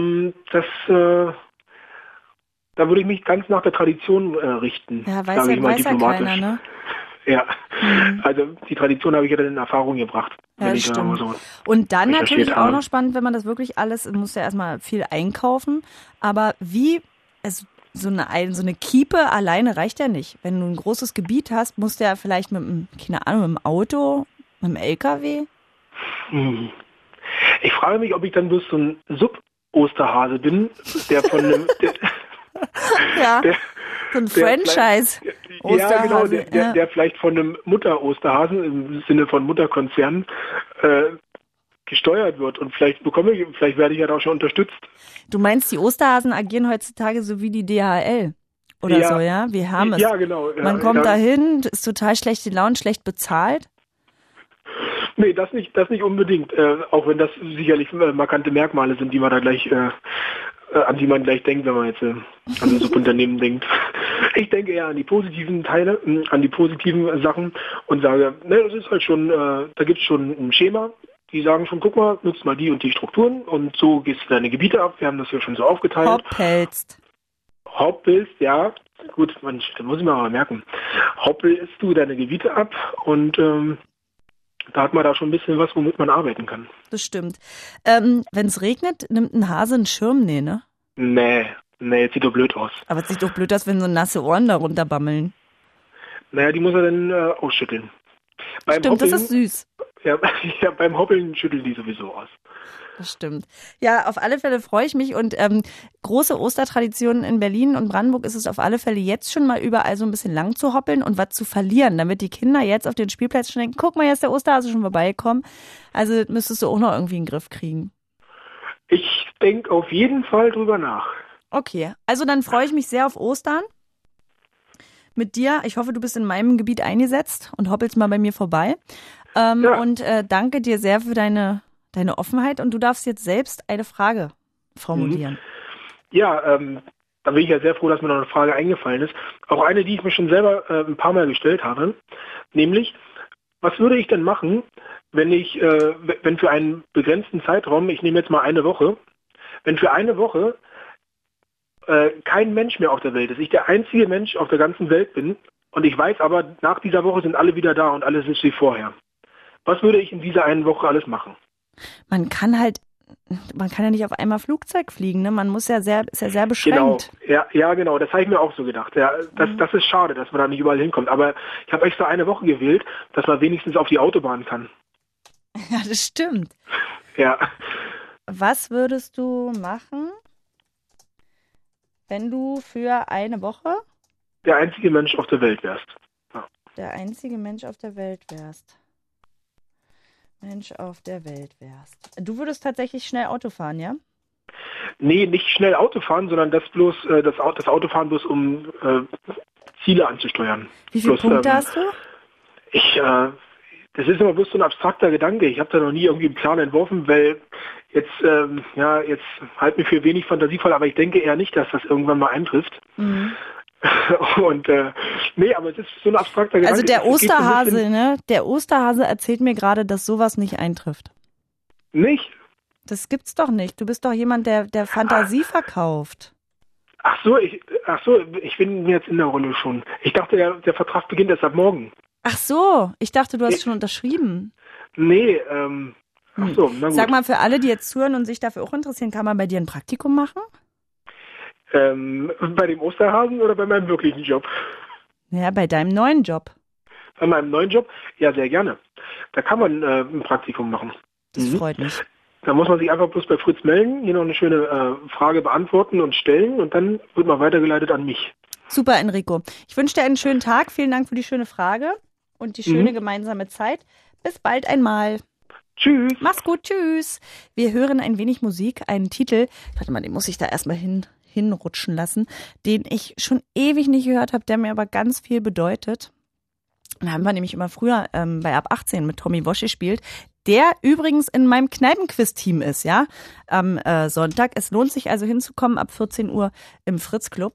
würde ich mich ganz nach der Tradition richten. Ja, weiß ja keiner, ne? Ja, also die Tradition habe ich ja dann in Erfahrung gebracht. Ja, stimmt. So und dann natürlich auch noch spannend, wenn man das wirklich alles, muss ja erstmal viel einkaufen, aber so eine Kiepe alleine reicht ja nicht. Wenn du ein großes Gebiet hast, musst du ja vielleicht mit dem Auto, mit dem LKW. Ich frage mich, ob ich dann bloß so ein Sub-Osterhase bin, der von einem... so ein Franchise. Osterhase. Ja, genau, der vielleicht von einem Mutter-Osterhasen im Sinne von Mutterkonzern gesteuert wird. Und vielleicht werde ich ja da auch schon unterstützt. Du meinst, die Osterhasen agieren heutzutage so wie die DHL oder so, ja? Wir haben es. Ja, genau. Man kommt dahin, ist total schlechte Laune, schlecht bezahlt. Nee, das nicht unbedingt. Auch wenn das sicherlich markante Merkmale sind, die man da gleich an die man gleich denkt, wenn man jetzt an ein Subunternehmen denkt. Ich denke eher an die positiven Teile, an die positiven Sachen und sage, das ist halt schon, da gibt es schon ein Schema. Die sagen schon, guck mal, nutzt mal die und die Strukturen und so gehst du deine Gebiete ab. Wir haben das ja schon so aufgeteilt. Hoppelst, ja. Gut, das muss ich mir mal merken. Hoppelst du deine Gebiete ab und da hat man da schon ein bisschen was, womit man arbeiten kann. Das stimmt. Wenn es regnet, nimmt ein Hase einen Schirm? Nee, ne? Nee, sieht doch blöd aus. Aber es sieht doch blöd aus, wenn so nasse Ohren da runterbammeln. Naja, die muss er dann ausschütteln. Stimmt, Hoppeln, das ist süß. Ja, beim Hoppeln schüttelt die sowieso aus. Das stimmt. Ja, auf alle Fälle freue ich mich und große Ostertraditionen in Berlin und Brandenburg ist es auf alle Fälle jetzt schon mal überall so ein bisschen lang zu hoppeln und was zu verlieren, damit die Kinder jetzt auf den Spielplatz schon denken, guck mal, jetzt ist der Osterhase schon vorbeigekommen. Also müsstest du auch noch irgendwie in den Griff kriegen. Ich denke auf jeden Fall drüber nach. Okay, also dann freue ich mich sehr auf Ostern mit dir. Ich hoffe, du bist in meinem Gebiet eingesetzt und hoppelst mal bei mir vorbei. Und danke dir sehr für deine Offenheit und du darfst jetzt selbst eine Frage formulieren. Ja, da bin ich ja sehr froh, dass mir noch eine Frage eingefallen ist. Auch eine, die ich mir schon selber ein paar Mal gestellt habe, nämlich, was würde ich denn machen, wenn für einen begrenzten Zeitraum, ich nehme jetzt mal eine Woche, wenn für eine Woche kein Mensch mehr auf der Welt ist, ich der einzige Mensch auf der ganzen Welt bin und ich weiß aber, nach dieser Woche sind alle wieder da und alles ist wie vorher. Was würde ich in dieser einen Woche alles machen? Man kann ja nicht auf einmal Flugzeug fliegen, ne? Man muss ist ja sehr beschränkt. Genau, ja, genau, das habe ich mir auch so gedacht. Ja, das ist schade, dass man da nicht überall hinkommt. Aber ich habe extra eine Woche gewählt, dass man wenigstens auf die Autobahn kann. Ja, das stimmt. Ja. Was würdest du machen, wenn du für eine Woche der einzige Mensch auf der Welt wärst? Ja. Der einzige Mensch auf der Welt wärst. Du würdest tatsächlich schnell Auto fahren, ja? Nee, nicht schnell Auto fahren, sondern das Autofahren bloß, um Ziele anzusteuern. Wie viele Punkte hast du? Das ist immer bloß so ein abstrakter Gedanke. Ich habe da noch nie irgendwie einen Plan entworfen, weil jetzt halt mir für wenig fantasievoll, aber ich denke eher nicht, dass das irgendwann mal eintrifft. Mhm. Und nee, aber es ist so ein abstrakter Gedanke. Also der Osterhase, ne? Der Osterhase erzählt mir gerade, dass sowas nicht eintrifft. Nicht? Das gibt's doch nicht. Du bist doch jemand, der Fantasie verkauft. Ach so, ich bin jetzt in der Rolle schon. Ich dachte, der Vertrag beginnt erst ab morgen. Ach so, ich dachte, du hast schon unterschrieben. Nee, ach so, na gut. Sag mal, für alle, die jetzt zuhören und sich dafür auch interessieren, kann man bei dir ein Praktikum machen? Bei dem Osterhasen oder bei meinem wirklichen Job? Ja, bei deinem neuen Job. Bei meinem neuen Job? Ja, sehr gerne. Da kann man ein Praktikum machen. Das freut mich. Da muss man sich einfach bloß bei Fritz melden, hier noch eine schöne Frage beantworten und stellen und dann wird man weitergeleitet an mich. Super, Enrico. Ich wünsche dir einen schönen Tag. Vielen Dank für die schöne Frage und die schöne gemeinsame Zeit. Bis bald einmal. Tschüss. Mach's gut, tschüss. Wir hören ein wenig Musik, einen Titel. Warte mal, den muss ich da erstmal hinrutschen lassen, den ich schon ewig nicht gehört habe, der mir aber ganz viel bedeutet. Da haben wir nämlich immer früher bei Ab 18 mit Tommy Walsh gespielt, der übrigens in meinem Kneipenquiz-Team ist, ja, am Sonntag. Es lohnt sich also hinzukommen ab 14 Uhr im Fritz-Club.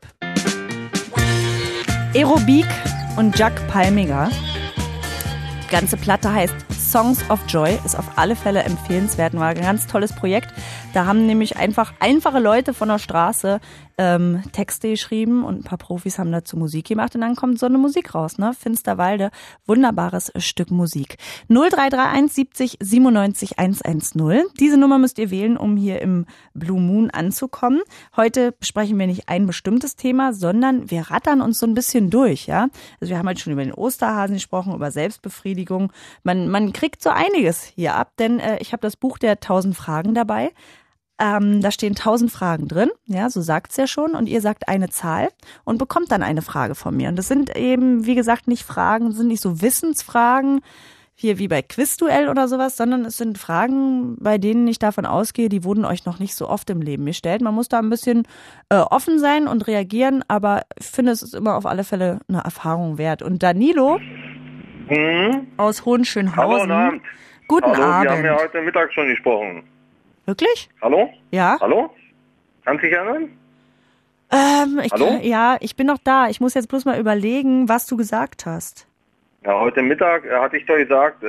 Aerobik und Jack Palmiger. Die ganze Platte heißt Songs of Joy, ist auf alle Fälle empfehlenswert, war ein ganz tolles Projekt. Da haben nämlich einfache Leute von der Straße Texte geschrieben und ein paar Profis haben dazu Musik gemacht und dann kommt so eine Musik raus, ne? Finsterwalde, wunderbares Stück Musik. 0331 70 97 110. Diese Nummer müsst ihr wählen, um hier im Blue Moon anzukommen. Heute besprechen wir nicht ein bestimmtes Thema, sondern wir rattern uns so ein bisschen durch, ja? Also wir haben halt schon über den Osterhasen gesprochen, über Selbstbefriedigung. Man kriegt so einiges hier ab, denn ich habe das Buch der 1000 Fragen dabei. Da stehen 1000 Fragen drin, ja, so sagt's ja schon, und ihr sagt eine Zahl und bekommt dann eine Frage von mir. Und das sind eben, wie gesagt, nicht Fragen, sind nicht so Wissensfragen, hier wie bei Quizduell oder sowas, sondern es sind Fragen, bei denen ich davon ausgehe, die wurden euch noch nicht so oft im Leben gestellt. Man muss da ein bisschen offen sein und reagieren, aber ich finde, es ist immer auf alle Fälle eine Erfahrung wert. Und Danilo aus Hohenschönhausen. Hallo, Abend. Guten Abend. Wir haben ja heute Mittag schon gesprochen. Wirklich? Hallo? Ja. Hallo? Kannst du dich erinnern? Hallo? Ja, ich bin noch da. Ich muss jetzt bloß mal überlegen, was du gesagt hast. Ja, heute Mittag hatte ich doch gesagt,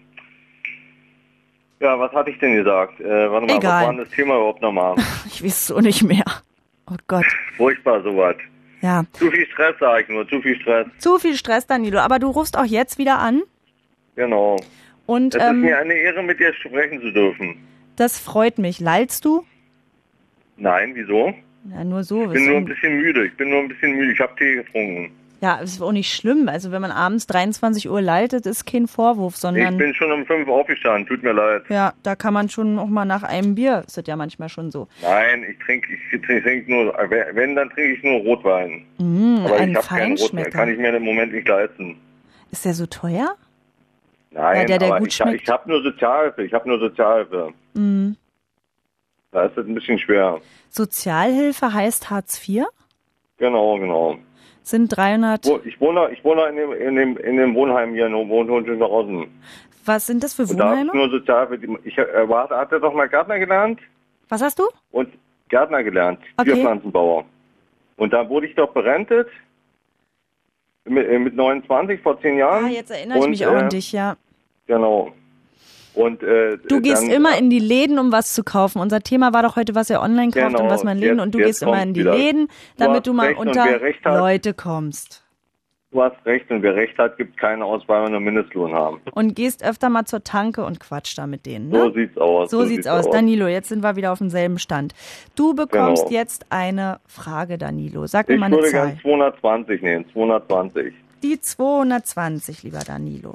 ja, was hatte ich denn gesagt? Warte mal, Egal. Was war denn das Thema überhaupt nochmal? Ich weiß es auch nicht mehr. Oh Gott. Furchtbar, sowas. Ja. Zu viel Stress, sag ich nur, zu viel Stress. Zu viel Stress, Danilo. Aber du rufst auch jetzt wieder an. Genau. Und es ist mir eine Ehre, mit dir sprechen zu dürfen. Das freut mich. Lallst du? Nein, wieso? Ja, nur so. Ich bin nur ein bisschen müde. Ich habe Tee getrunken. Ja, es ist auch nicht schlimm. Also wenn man abends 23 Uhr leitet, ist kein Vorwurf, sondern... Ich bin schon um 5 Uhr aufgestanden, tut mir leid. Ja, da kann man schon auch mal nach einem Bier, ist das ja manchmal schon so. Nein, ich trinke nur, wenn, dann trinke ich nur Rotwein. Aber ich habe keinen Rotwein, kann ich mir im Moment nicht leisten. Ist der so teuer? Nein, der aber gut ich habe nur Sozialhilfe, Da ist es ein bisschen schwer. Sozialhilfe heißt Hartz IV? Genau. Sind 300... Ich wohne in dem Wohnheim hier in Hohenschönhausen. Was sind das für Und Wohnheime? Da nur Sozialhilfe. Hat er doch mal Gärtner gelernt? Was hast du? Und Gärtner gelernt, okay. Tierpflanzenbauer. Und da wurde ich doch berentet mit 29 vor 10 Jahren. Ah, jetzt erinnere ich mich auch an dich, ja. Genau. Und, du gehst immer in die Läden, um was zu kaufen. Unser Thema war doch heute, was ihr online kauft und was man in Läden. Und du gehst immer in die Läden, damit du mal unter Leute kommst. Du hast recht. Und wer recht hat, gibt keine aus, weil wir nur Mindestlohn haben. Und gehst öfter mal zur Tanke und quatscht da mit denen, ne? So sieht's aus. So sieht's aus. Danilo, jetzt sind wir wieder auf demselben Stand. Du bekommst jetzt eine Frage, Danilo. Sag mir mal eine Zahl. Ich würde gern 220 nehmen. 220. Die 220, lieber Danilo.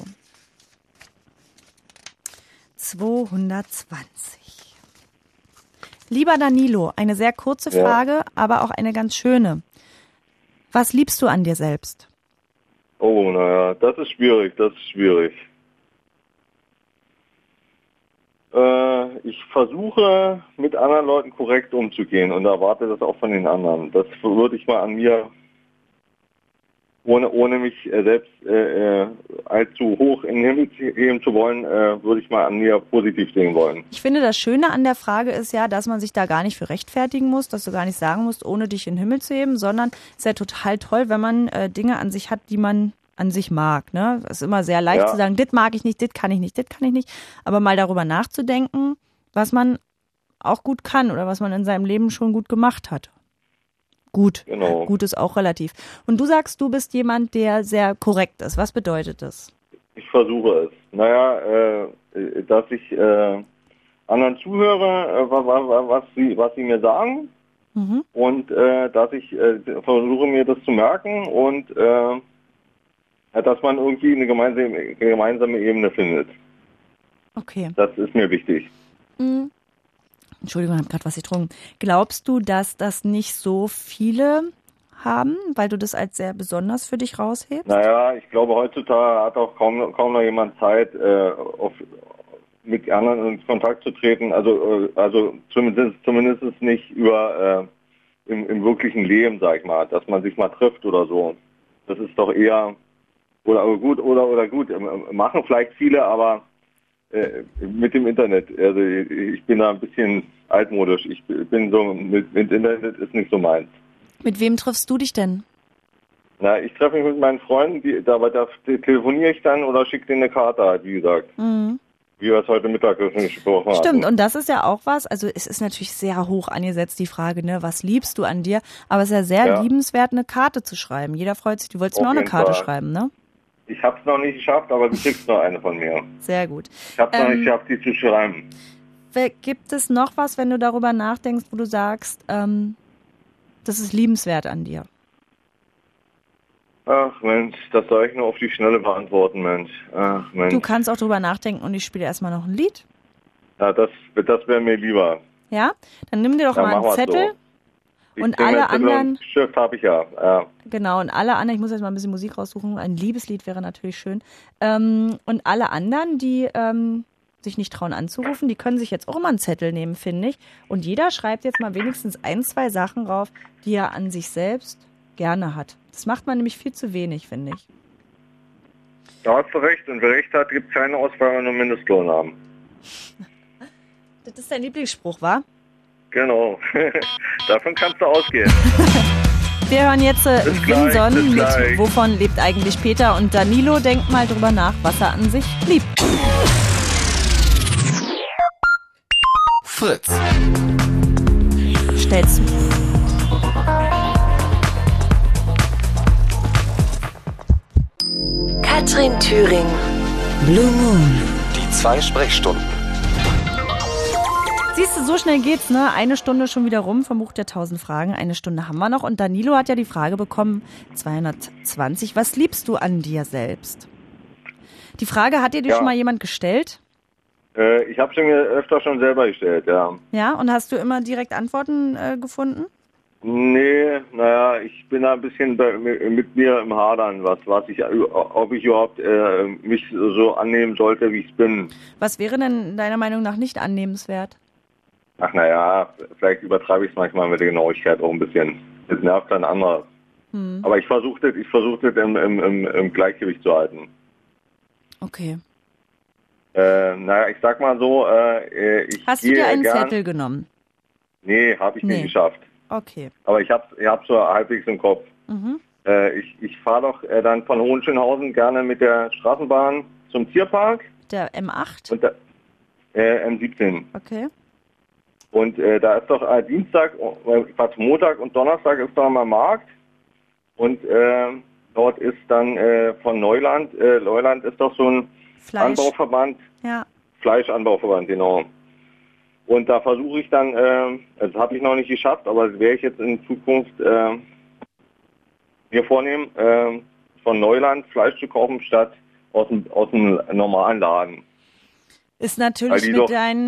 220. Lieber Danilo, eine sehr kurze Frage, aber auch eine ganz schöne. Was liebst du an dir selbst? Oh, naja, das ist schwierig. Ich versuche, mit anderen Leuten korrekt umzugehen und erwarte das auch von den anderen. Das würde ich mal an mir, ohne mich selbst allzu hoch in den Himmel heben zu wollen, würde ich mal an mir positiv sehen wollen. Ich finde, das Schöne an der Frage ist ja, dass man sich da gar nicht für rechtfertigen muss, dass du gar nicht sagen musst, ohne dich in den Himmel zu heben, sondern es ist ja total toll, wenn man Dinge an sich hat, die man an sich mag. Ne? Es ist immer sehr leicht zu sagen, das mag ich nicht, das kann ich nicht, aber mal darüber nachzudenken, was man auch gut kann oder was man in seinem Leben schon gut gemacht hat. Gut, genau. Gut ist auch relativ. Und du sagst, du bist jemand, der sehr korrekt ist. Was bedeutet das? Ich versuche es. Naja, dass ich anderen zuhöre, was sie mir sagen und dass ich versuche, mir das zu merken und dass man irgendwie eine gemeinsame Ebene findet. Okay. Das ist mir wichtig. Entschuldigung, ich habe gerade was getrunken. Glaubst du, dass das nicht so viele haben, weil du das als sehr besonders für dich raushebst? Naja, ich glaube, heutzutage hat auch kaum noch jemand Zeit, mit anderen in Kontakt zu treten. Also zumindest nicht über im wirklichen Leben, sag ich mal, dass man sich mal trifft oder so. Das ist doch eher oder gut. Machen vielleicht viele, aber mit dem Internet. Also ich bin da ein bisschen altmodisch. Ich bin so, mit Internet ist nicht so meins. Mit wem triffst du dich denn? Na, ich treffe mich mit meinen Freunden, da telefoniere ich dann oder schicke denen eine Karte, wie gesagt. Wie wir es heute Mittag gesprochen haben. Stimmt, und das ist ja auch was, also es ist natürlich sehr hoch angesetzt, die Frage, ne, was liebst du an dir? Aber es ist ja sehr liebenswert, eine Karte zu schreiben. Jeder freut sich, du wolltest mir auch eine Karte schreiben, ne? Ich habe es noch nicht geschafft, aber du kriegst noch eine von mir. Sehr gut. Ich habe es noch nicht geschafft, die zu schreiben. Gibt es noch was, wenn du darüber nachdenkst, wo du sagst, das ist liebenswert an dir? Ach Mensch, das soll ich nur auf die Schnelle beantworten, Mensch. Ach Mensch. Du kannst auch drüber nachdenken und ich spiele erstmal noch ein Lied. Ja, das wäre mir lieber. Ja? Dann nimm dir doch mal einen Zettel. So. Und alle anderen. Stift habe ich ja. Genau, und alle anderen, ich muss jetzt mal ein bisschen Musik raussuchen, ein Liebeslied wäre natürlich schön. Und alle anderen, die sich nicht trauen anzurufen, die können sich jetzt auch immer einen Zettel nehmen, finde ich. Und jeder schreibt jetzt mal wenigstens 1, 2 Sachen rauf, die er an sich selbst gerne hat. Das macht man nämlich viel zu wenig, finde ich. Da hast du recht. Und wer recht hat, gibt es keine Auswahl, wenn wir nur Mindestlohn haben. Das ist dein Lieblingsspruch, wa? Genau. Davon kannst du ausgehen. Wir hören jetzt Vinson mit Wovon lebt eigentlich Peter? Und Danilo denkt mal drüber nach, was er an sich liebt. Fritz. Stellst du. Katrin Thüring. Blue Moon. Die 2 Sprechstunden. Siehst du, du, so schnell geht's, ne? Eine Stunde schon wieder rum vom Buch der 1000 Fragen. Eine Stunde haben wir noch. Und Danilo hat ja die Frage bekommen, 220, was liebst du an dir selbst? Die Frage hat dir schon mal jemand gestellt? Ich habe sie mir öfter schon selber gestellt, ja. Ja, und hast du immer direkt Antworten gefunden? Nee, naja, ich bin da ein bisschen mit mir im Hadern, ob ich überhaupt mich so annehmen sollte, wie ich es bin. Was wäre denn deiner Meinung nach nicht annehmenswert? Ach naja, vielleicht übertreibe ich es manchmal mit der Genauigkeit auch ein bisschen. Das nervt dann andere. Aber ich versuche das im Gleichgewicht zu halten. Okay. Naja, ich sag mal so, Hast du dir einen Zettel genommen? Nee, habe ich nicht geschafft. Okay. Aber ich hab's so halbwegs im Kopf. Ich fahre doch dann von Hohenschönhausen gerne mit der Straßenbahn zum Tierpark. Der M8? Und M17. Okay. Und da ist doch Dienstag, Montag und Donnerstag ist da mal Markt. Und dort ist dann von Neuland ist doch so ein Anbauverband. Ja. Fleischanbauverband, genau. Und da versuche ich dann, das habe ich noch nicht geschafft, aber das werde ich jetzt in Zukunft mir vornehmen, von Neuland Fleisch zu kaufen statt aus dem normalen Laden. Ist natürlich mit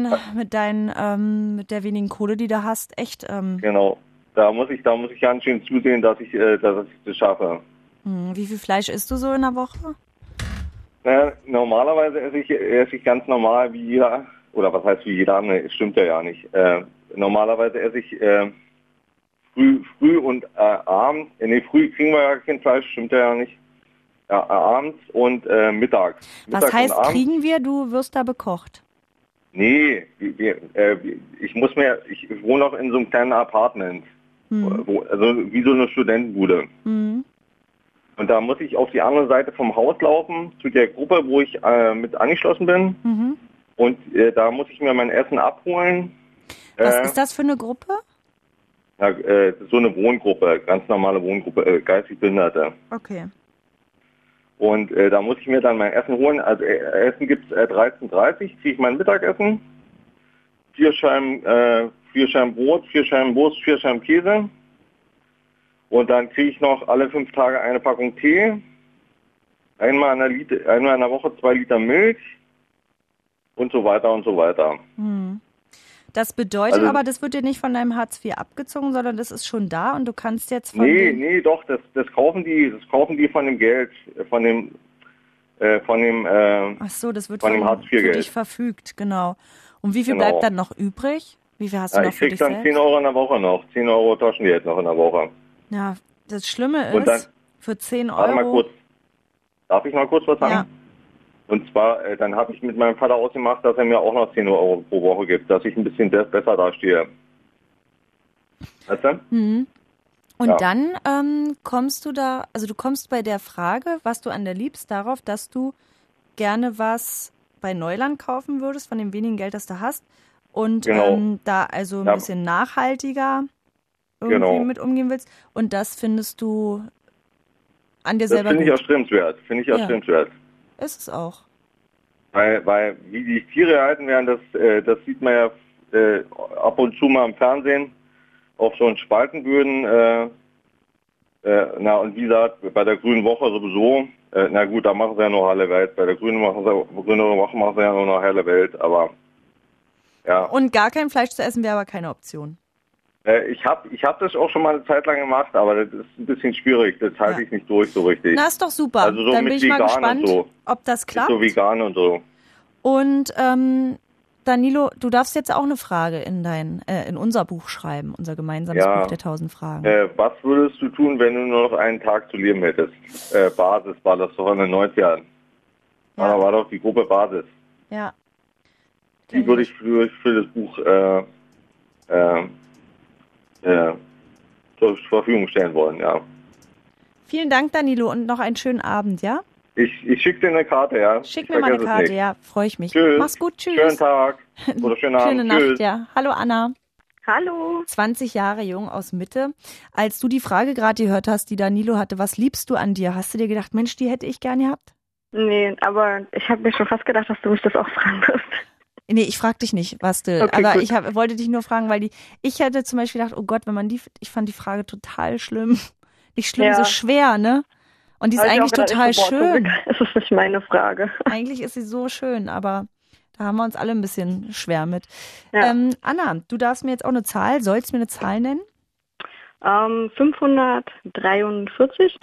der wenigen Kohle, die du hast, echt. Genau. Da muss ich ganz schön zusehen, dass ich das schaffe. Wie viel Fleisch isst du so in der Woche? Normalerweise esse ich ganz normal wie jeder. Oder was heißt wie jeder andere? Stimmt ja nicht. Normalerweise esse ich früh und abends. Früh kriegen wir ja kein Fleisch, stimmt ja nicht. Ja, abends und mittags. Was heißt kriegen wir? Du wirst da bekocht? Nee, ich wohne noch in so einem kleinen Apartment. Also wie so eine Studentenbude. Und da muss ich auf die andere Seite vom Haus laufen, zu der Gruppe, wo ich mit angeschlossen bin. Und da muss ich mir mein Essen abholen. Was ist das für eine Gruppe? Ja, so eine Wohngruppe, ganz normale Wohngruppe, geistig Behinderte. Okay. Und da muss ich mir dann mein Essen holen. Also Essen gibt es 13:30 Uhr, kriege ich mein Mittagessen. 4 Scheiben Brot, 4 Scheiben Wurst, 4 Scheiben Käse. Und dann kriege ich noch alle 5 Tage eine Packung Tee. Einmal in der Woche 2 Liter Milch. Und so weiter und so weiter. Das bedeutet aber, das wird dir nicht von deinem Hartz IV abgezogen, sondern das ist schon da und du kannst jetzt von Nee, doch, das kaufen die von dem Geld, von dem Ach so, das wird von dem Hartz IV Geld. Für dich verfügt, genau. Und wie viel bleibt dann noch übrig? Wie viel hast du noch für dich selbst? Ich krieg dann 10 Euro in der Woche noch, 10 Euro Taschengeld noch in der Woche. Ja, das Schlimme ist, dann, für 10 Euro... Warte mal kurz. Darf ich mal kurz was sagen? Ja. Und zwar, dann habe ich mit meinem Vater ausgemacht, dass er mir auch noch 10 Euro pro Woche gibt, dass ich ein bisschen besser dastehe. Weißt du? Und dann kommst du kommst bei der Frage, was du an der liebst, darauf, dass du gerne was bei Neuland kaufen würdest, von dem wenigen Geld, das du hast. Und da also ein bisschen nachhaltiger irgendwie mit umgehen willst. Und das findest du an dir selber gut. Das finde ich erstrebenswert. Ist es auch. Weil wie die Tiere gehalten werden, das sieht man ja ab und zu mal im Fernsehen auf so einen Spaltenböden. Und wie gesagt, bei der Grünen Woche sowieso. Da machen sie ja noch heile Welt. Bei der Grünen Woche machen sie ja nur noch heile Welt. Aber ja. Und gar kein Fleisch zu essen wäre aber keine Option. Ich hab das auch schon mal eine Zeit lang gemacht, aber das ist ein bisschen schwierig. Das halte ich nicht durch so richtig. Na, ist doch super. Also so dann mit bin ich mal gespannt, so. ob das klappt. So vegan und so. Und Danilo, du darfst jetzt auch eine Frage in unser Buch schreiben, unser gemeinsames Buch der 1000 Fragen. Was würdest du tun, wenn du nur noch einen Tag zu leben hättest? Basis war das doch in den 90ern. Ja. Da war doch die Gruppe Basis. Ja. Die würde ich für das Buch zur Verfügung stellen wollen, ja. Vielen Dank, Danilo, und noch einen schönen Abend, ja? Ich schicke dir eine Karte, ja. Schick mir mal eine Karte, ja. Freue ich mich. Tschüss. Mach's gut, tschüss. Schönen Tag oder schönen Abend. Schöne Nacht, tschüss. ja. Hallo, Anna. Hallo. 20 Jahre jung aus Mitte. Als du die Frage gerade gehört hast, die Danilo hatte, was liebst du an dir? Hast du dir gedacht, Mensch, die hätte ich gern gehabt? Nee, aber ich habe mir schon fast gedacht, dass du mich das auch fragen wirst. Nee, ich frag dich nicht, was du, okay, aber gut. Ich wollte dich nur fragen, weil ich hätte zum Beispiel gedacht, oh Gott, ich fand die Frage total schlimm. Nicht schlimm, so schwer, ne? Und die ist eigentlich total schön. Es ist nicht meine Frage. Eigentlich ist sie so schön, aber da haben wir uns alle ein bisschen schwer mit. Ja. Anna, du darfst mir jetzt auch eine Zahl, sollst du mir eine Zahl nennen? 543.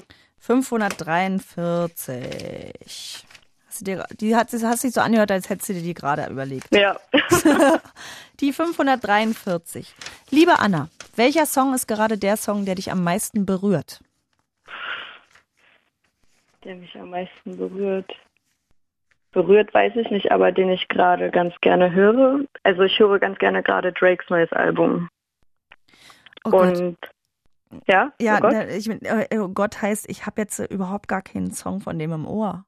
543. Hast dich so angehört, als hättest du dir die gerade überlegt. Ja. Die 543. Liebe Anna, welcher Song ist gerade der Song, der dich am meisten berührt? Der mich am meisten berührt. Berührt weiß ich nicht, aber den ich gerade ganz gerne höre. Also ich höre ganz gerne gerade Drakes neues Album. Oh Gott. Und ja, ja, oh Gott heißt, ich habe jetzt überhaupt gar keinen Song von dem im Ohr.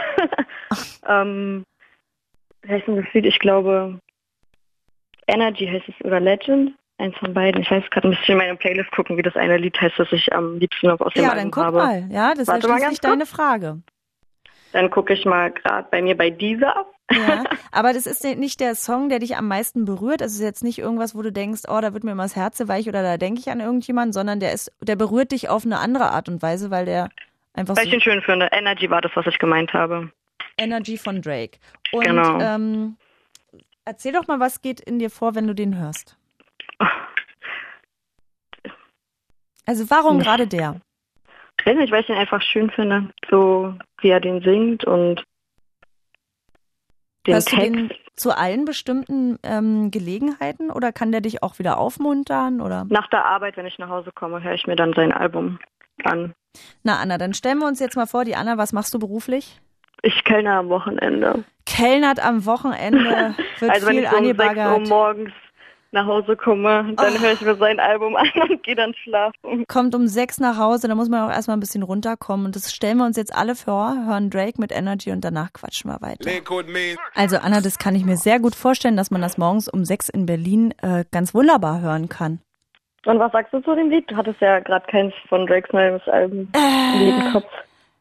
Wie heißt denn das Lied? Ich glaube Energy heißt es oder Legend. Eins von beiden. Ich weiß gerade, ein bisschen in meine Playlist gucken, wie das eine Lied heißt, das ich am liebsten noch aus dem Album habe. Ja, dann guck mal. Ja, das ist schließlich deine Frage. Dann gucke ich mal gerade bei mir bei dieser. Ja, aber das ist nicht der Song, der dich am meisten berührt. Also es ist jetzt nicht irgendwas, wo du denkst, oh, da wird mir immer das Herz weich oder da denke ich an irgendjemanden, sondern der berührt dich auf eine andere Art und Weise, weil der einfach weil ich ihn schön finde. Energy war das, was ich gemeint habe. Energy von Drake. Und genau. Erzähl doch mal, was geht in dir vor, wenn du den hörst? Also warum gerade der? Ich weiß nicht, weil ich ihn einfach schön finde, so wie er den singt und den Hörst Text. Du den zu allen bestimmten Gelegenheiten oder kann der dich auch wieder aufmuntern? Oder? Nach der Arbeit, wenn ich nach Hause komme, höre ich mir dann sein Album an. Na Anna, dann stellen wir uns jetzt mal vor, die Anna, was machst du beruflich? Ich kellner am Wochenende. Kellnert am Wochenende, wird also viel angebaggert. Also wenn ich um 6 Uhr morgens nach Hause komme, dann höre ich mir sein Album an und gehe dann schlafen. Kommt um 6 nach Hause, da muss man auch erstmal ein bisschen runterkommen. Und das stellen wir uns jetzt alle vor, hören Drake mit Energy und danach quatschen wir weiter. Also Anna, das kann ich mir sehr gut vorstellen, dass man das morgens um 6 in Berlin ganz wunderbar hören kann. Und was sagst du zu dem Lied? Du hattest ja gerade keins von Drakes neues Album im Kopf.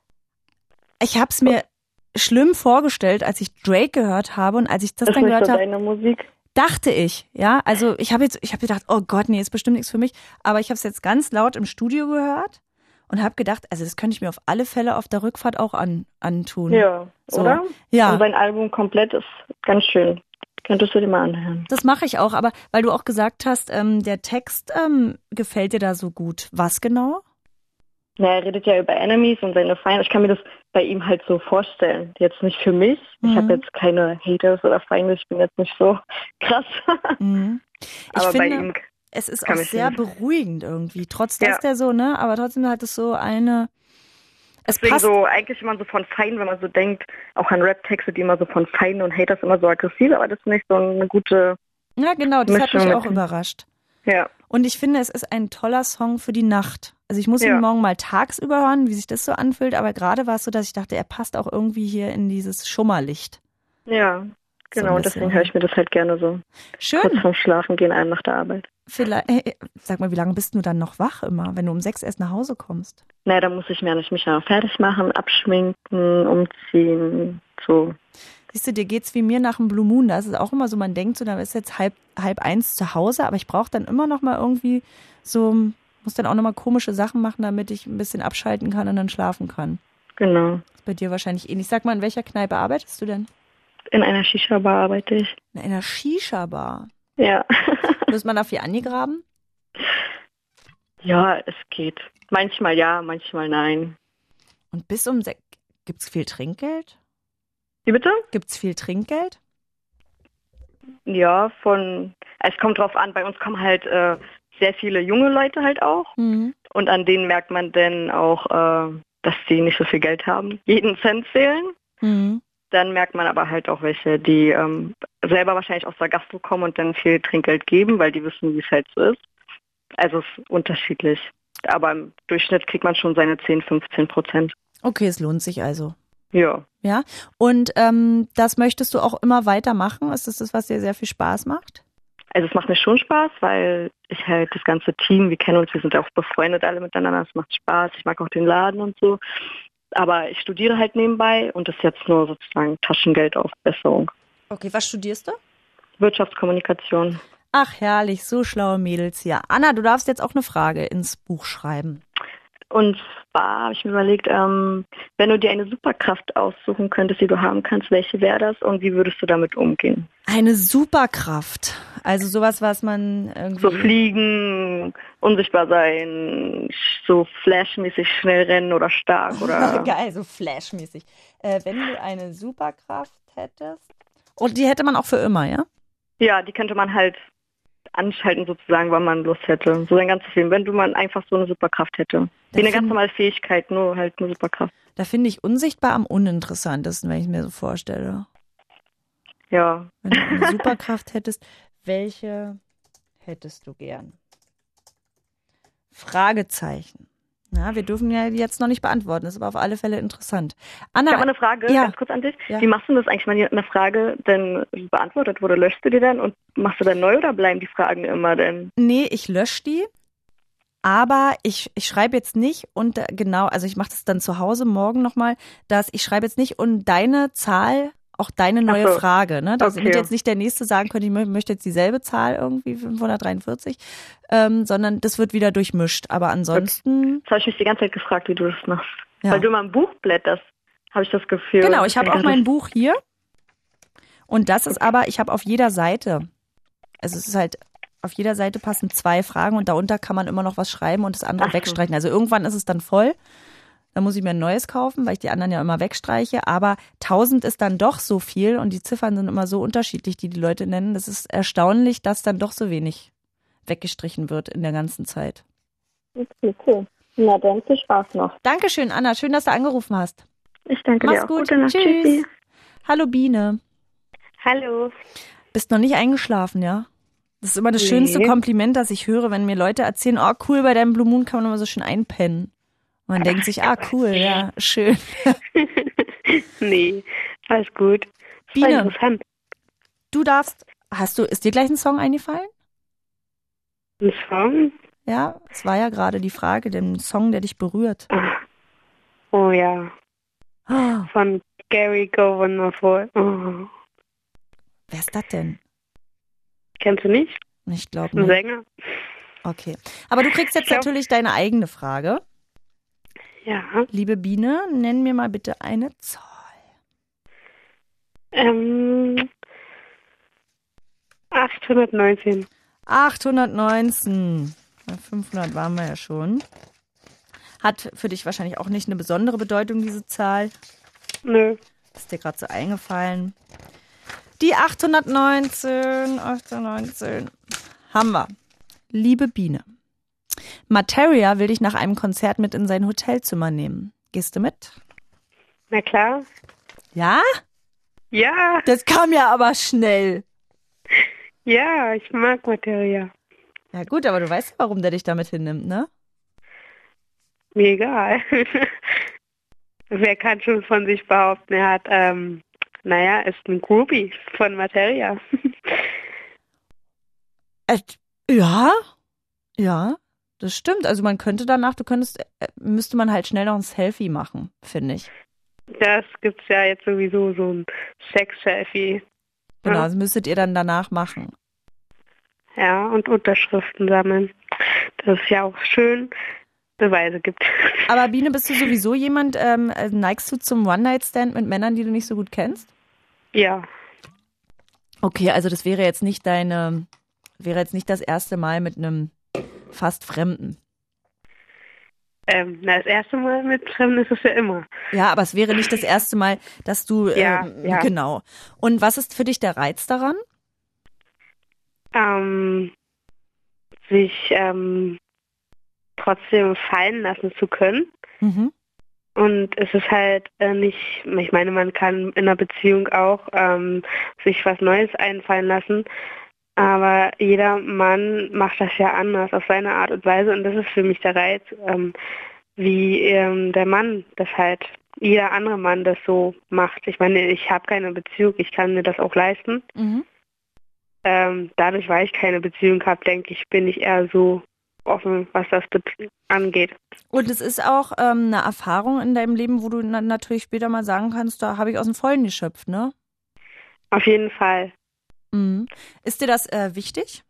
Ich habe es mir schlimm vorgestellt, als ich Drake gehört habe und als ich das dann gehört habe. Deine Musik? Dachte ich, ja. Also ich habe gedacht, oh Gott, nee, ist bestimmt nichts für mich. Aber ich habe es jetzt ganz laut im Studio gehört und habe gedacht, also das könnte ich mir auf alle Fälle auf der Rückfahrt auch antun. Ja, so. Oder? Ja. Und sein Album komplett ist ganz schön. Könntest du dir mal anhören. Das mache ich auch, aber weil du auch gesagt hast, der Text gefällt dir da so gut. Was genau? Na, er redet ja über Enemies und seine Feinde. Ich kann mir das bei ihm halt so vorstellen. Jetzt nicht für mich. Ich habe jetzt keine Haters oder Feinde. Ich bin jetzt nicht so krass. Ich aber finde, bei ihm es ist auch sehr beruhigend irgendwie. Trotz dass der so, ne? Aber trotzdem hat es so eine... Deswegen passt so, eigentlich immer so von Feinden, wenn man so denkt, auch an Rap-Texte, die immer so von Feinden und Haters immer so aggressiv, aber das ist nicht so eine gute... Ja, genau, das hat mich auch überrascht. Ja. Und ich finde, es ist ein toller Song für die Nacht. Also ich muss ihn morgen mal tagsüber hören, wie sich das so anfühlt, aber gerade war es so, dass ich dachte, er passt auch irgendwie hier in dieses Schummerlicht. Ja, genau, und deswegen höre ich mir das halt gerne so. Schön. Kurz vorm Schlafen gehen ein nach der Arbeit. Sag mal, wie lange bist du dann noch wach immer, wenn du um 6 erst nach Hause kommst? Naja, da muss ich mich ja fertig machen, abschminken, umziehen, so. Siehst du, dir geht's wie mir nach dem Blue Moon. Da ist es auch immer so, man denkt so, da ist jetzt halb 1 zu Hause, aber ich brauche dann immer noch mal irgendwie so, muss dann auch noch mal komische Sachen machen, damit ich ein bisschen abschalten kann und dann schlafen kann. Genau. Ist bei dir wahrscheinlich ähnlich. Sag mal, in welcher Kneipe arbeitest du denn? In einer Shisha-Bar arbeite ich. In einer Shisha-Bar? Ja. Muss man dafür angegraben? Ja, es geht. Manchmal ja, manchmal nein. Und bis um 6, gibt's viel Trinkgeld? Wie bitte? Gibt's viel Trinkgeld? Ja, es kommt drauf an, bei uns kommen halt sehr viele junge Leute halt auch. Und an denen merkt man dann auch, dass die nicht so viel Geld haben, jeden Cent zählen. Dann merkt man aber halt auch welche, die selber wahrscheinlich aus der Gastro kommen und dann viel Trinkgeld geben, weil die wissen, wie es halt so ist. Also es ist unterschiedlich. Aber im Durchschnitt kriegt man schon seine 10-15%. Okay, es lohnt sich also. Ja. Ja. Und das möchtest du auch immer weitermachen? Ist das, was dir sehr viel Spaß macht? Also es macht mir schon Spaß, weil ich halt das ganze Team, wir kennen uns, wir sind auch befreundet alle miteinander, es macht Spaß, ich mag auch den Laden und so. Aber ich studiere halt nebenbei und das ist jetzt nur sozusagen Taschengeldaufbesserung. Okay, was studierst du? Wirtschaftskommunikation. Ach, herrlich, so schlaue Mädels hier. Anna, du darfst jetzt auch eine Frage ins Buch schreiben. Und zwar habe ich mir überlegt, wenn du dir eine Superkraft aussuchen könntest, die du haben kannst, welche wäre das und wie würdest du damit umgehen? Eine Superkraft. Also sowas, was man irgendwie... So fliegen, unsichtbar sein, so flashmäßig schnell rennen oder stark oder... Geil, so flashmäßig. Wenn du eine Superkraft hättest... Und die hätte man auch für immer, ja? Ja, die könnte man halt anschalten sozusagen, wann man Lust hätte. So sein ganzes Leben, wenn man einfach so eine Superkraft hätte. Wie eine ganz normale Fähigkeit, nur halt eine Superkraft. Da finde ich unsichtbar am uninteressantesten, wenn ich mir so vorstelle. Ja. Wenn du eine Superkraft hättest, welche hättest du gern? Fragezeichen. Na, wir dürfen ja jetzt noch nicht beantworten, das ist aber auf alle Fälle interessant. Anna, ich habe eine Frage, ganz kurz an dich. Ja. Wie machst du das eigentlich, wenn eine Frage denn beantwortet wurde? Löschst du die dann und machst du dann neu oder bleiben die Fragen immer denn? Nee, ich lösche die, aber ich schreibe jetzt nicht und genau, also ich mache das dann zu Hause morgen nochmal, dass ich schreibe jetzt nicht und deine Zahl, auch deine neue Frage, ne? Das wird jetzt nicht der Nächste sagen können, ich möchte jetzt dieselbe Zahl irgendwie, 543, sondern das wird wieder durchmischt. Aber ansonsten... Das habe ich mich die ganze Zeit gefragt, wie du das machst. Ja. Weil du mal ein Buch blätterst, habe ich das Gefühl. Genau, ich habe auch mein Buch hier. Und das ist aber, ich habe auf jeder Seite, also es ist halt, auf jeder Seite passen 2 Fragen und darunter kann man immer noch was schreiben und das andere wegstreichen. Also irgendwann ist es dann voll. Da muss ich mir ein neues kaufen, weil ich die anderen ja immer wegstreiche. Aber 1000 ist dann doch so viel und die Ziffern sind immer so unterschiedlich, die Leute nennen. Das ist erstaunlich, dass dann doch so wenig weggestrichen wird in der ganzen Zeit. Okay, cool. Na dann, viel Spaß noch. Dankeschön, Anna. Schön, dass du angerufen hast. Ich danke dir auch. Mach's gut. Gute Nacht. Tschüss. Hallo, Biene. Hallo. Bist noch nicht eingeschlafen, ja? Das ist immer das schönste Kompliment, das ich höre, wenn mir Leute erzählen, oh cool, bei deinem Blue Moon kann man immer so schön einpennen. Man denkt sich, cool, ja, schön. Nee, alles gut. Biene, du darfst, ist dir gleich ein Song eingefallen? Ein Song? Ja, es war ja gerade die Frage, den Song, der dich berührt. Oh ja. Von Gary Govan-Maffoy. Oh. Wer ist das denn? Kennst du nicht? Ich glaube nicht. Ein Sänger. Okay. Aber du kriegst jetzt natürlich deine eigene Frage. Ja. Liebe Biene, nenn mir mal bitte eine Zahl. 819. 819. Bei 500 waren wir ja schon. Hat für dich wahrscheinlich auch nicht eine besondere Bedeutung, diese Zahl. Nö. Ist dir gerade so eingefallen. Die 819 haben wir. Liebe Biene, Materia will dich nach einem Konzert mit in sein Hotelzimmer nehmen. Gehst du mit? Na klar. Ja? Ja. Das kam ja aber schnell. Ja, ich mag Materia. Ja gut, aber du weißt, warum der dich damit hinnimmt, ne? Mir egal. Wer kann schon von sich behaupten, er hat, ist ein Groupie von Materia. Ja, das stimmt. Also man könnte danach, müsste man halt schnell noch ein Selfie machen, finde ich. Das gibt's ja jetzt sowieso, so ein Sex-Selfie. Genau, das müsstet ihr dann danach machen. Ja, und Unterschriften sammeln. Das ist ja auch schön, Beweise gibt. Aber Biene, bist du sowieso jemand, neigst du zum One-Night-Stand mit Männern, die du nicht so gut kennst? Ja. Okay, also das wäre jetzt nicht das erste Mal mit einem fast Fremden. Das erste Mal mit Fremden ist es ja immer. Ja, aber es wäre nicht das erste Mal, dass du, ja. Genau. Und was ist für dich der Reiz daran? Sich trotzdem fallen lassen zu können. Mhm. Und es ist halt nicht, ich meine, man kann in einer Beziehung auch sich was Neues einfallen lassen, aber jeder Mann macht das ja anders auf seine Art und Weise und das ist für mich der Reiz, wie der Mann das halt, jeder andere Mann das so macht. Ich meine, ich habe keine Beziehung, ich kann mir das auch leisten. Mhm. Dadurch, weil ich keine Beziehung habe, denke ich, bin ich eher so offen, was das angeht. Und es ist auch eine Erfahrung in deinem Leben, wo du dann natürlich später mal sagen kannst, da habe ich aus dem Vollen geschöpft, ne? Auf jeden Fall. Mhm. Ist dir das wichtig?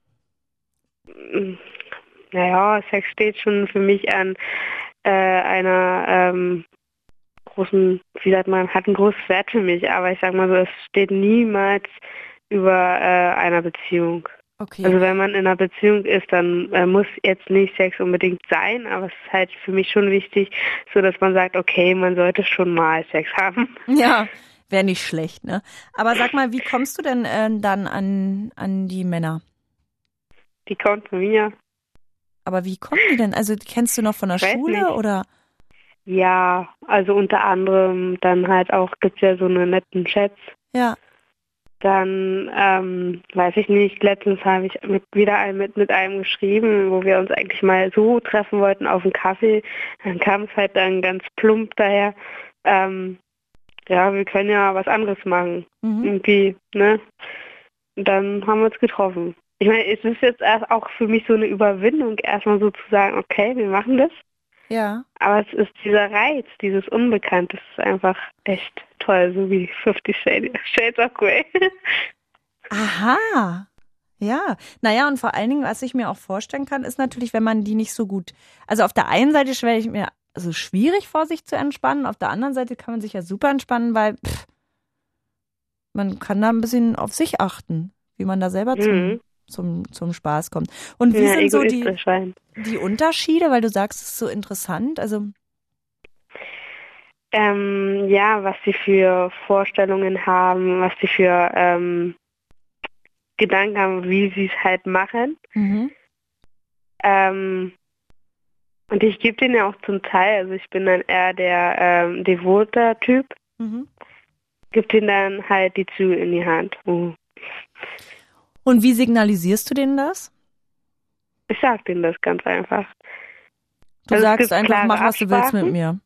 Naja, Sex steht schon für mich an einer großen, wie sagt man, hat einen großen Wert für mich, aber ich sag mal so, es steht niemals über einer Beziehung. Okay. Also wenn man in einer Beziehung ist, dann muss jetzt nicht Sex unbedingt sein, aber es ist halt für mich schon wichtig, so dass man sagt, okay, man sollte schon mal Sex haben. Ja, wäre nicht schlecht, ne? Aber sag mal, wie kommst du denn dann an die Männer? Die kommt von mir. Aber wie kommen die denn? Also kennst du noch von der Schule nicht. oder? Ja, also unter anderem dann halt auch, gibt's ja so eine netten Chats. Ja. Dann, weiß ich nicht, letztens habe ich mit einem geschrieben, wo wir uns eigentlich mal so treffen wollten auf einen Kaffee. Dann kam es halt dann ganz plump daher, ja, wir können ja was anderes machen. Irgendwie, ne? Und dann haben wir uns getroffen. Ich meine, es ist jetzt erst auch für mich so eine Überwindung, erstmal so zu sagen, okay, wir machen das. Ja. Aber es ist dieser Reiz, dieses Unbekannte, das ist einfach echt toll, so wie 50 Shades of Grey. Aha. Ja. Naja, und vor allen Dingen, was ich mir auch vorstellen kann, ist natürlich, wenn man die nicht so gut. Also auf der einen Seite stelle ich mir also schwierig vor, sich zu entspannen. Auf der anderen Seite kann man sich ja super entspannen, weil man kann da ein bisschen auf sich achten, wie man da selber zum Spaß kommt. Und wie sind so die Unterschiede, weil du sagst, es ist so interessant, also ja, was sie für Vorstellungen haben, was sie für Gedanken haben, wie sie es halt machen. Und ich gebe denen ja auch zum Teil, also ich bin dann eher der devoter Typ, gebe denen dann halt die Zügel in die Hand. Und wie signalisierst du denen das? Ich sag denen das ganz einfach. Du sagst einfach, mach, was du willst mit mir.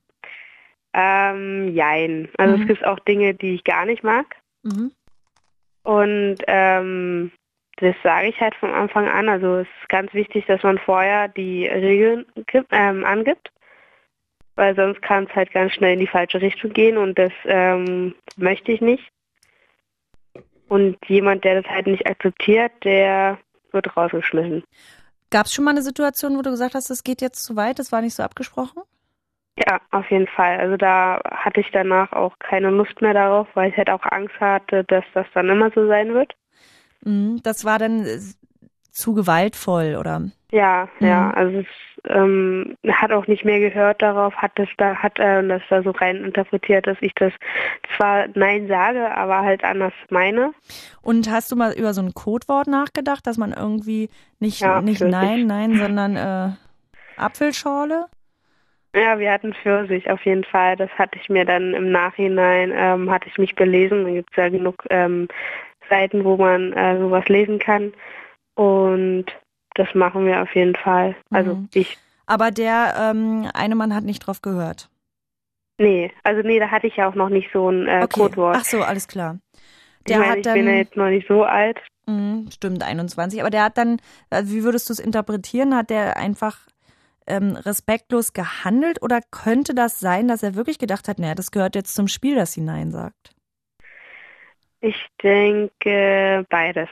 Jein. Also es gibt auch Dinge, die ich gar nicht mag. Und das sage ich halt von Anfang an. Also es ist ganz wichtig, dass man vorher die Regeln angibt. Weil sonst kann es halt ganz schnell in die falsche Richtung gehen und das möchte ich nicht. Und jemand, der das halt nicht akzeptiert, der wird rausgeschmissen. Gab es schon mal eine Situation, wo du gesagt hast, das geht jetzt zu weit, das war nicht so abgesprochen? Ja, auf jeden Fall. Also da hatte ich danach auch keine Lust mehr darauf, weil ich halt auch Angst hatte, dass das dann immer so sein wird. Das war dann zu gewaltvoll, oder? Ja, also es hat auch nicht mehr gehört darauf, hat das da so rein interpretiert, dass ich das zwar Nein sage, aber halt anders meine. Und hast du mal über so ein Codewort nachgedacht, dass man irgendwie nicht Nein, sondern Apfelschorle? Ja, wir hatten Pfirsich auf jeden Fall. Das hatte ich mir dann im Nachhinein, hatte ich mich belesen. Da gibt es ja genug Seiten, wo man sowas lesen kann. Und das machen wir auf jeden Fall. Also ich. Aber der eine Mann hat nicht drauf gehört? Nee, da hatte ich ja auch noch nicht so ein Codewort. Ach so, alles klar. Ich bin ja jetzt noch nicht so alt. Stimmt, 21. Aber der hat dann, wie würdest du es interpretieren? Hat der einfach respektlos gehandelt oder könnte das sein, dass er wirklich gedacht hat, naja, das gehört jetzt zum Spiel, dass sie Nein sagt? Ich denke beides.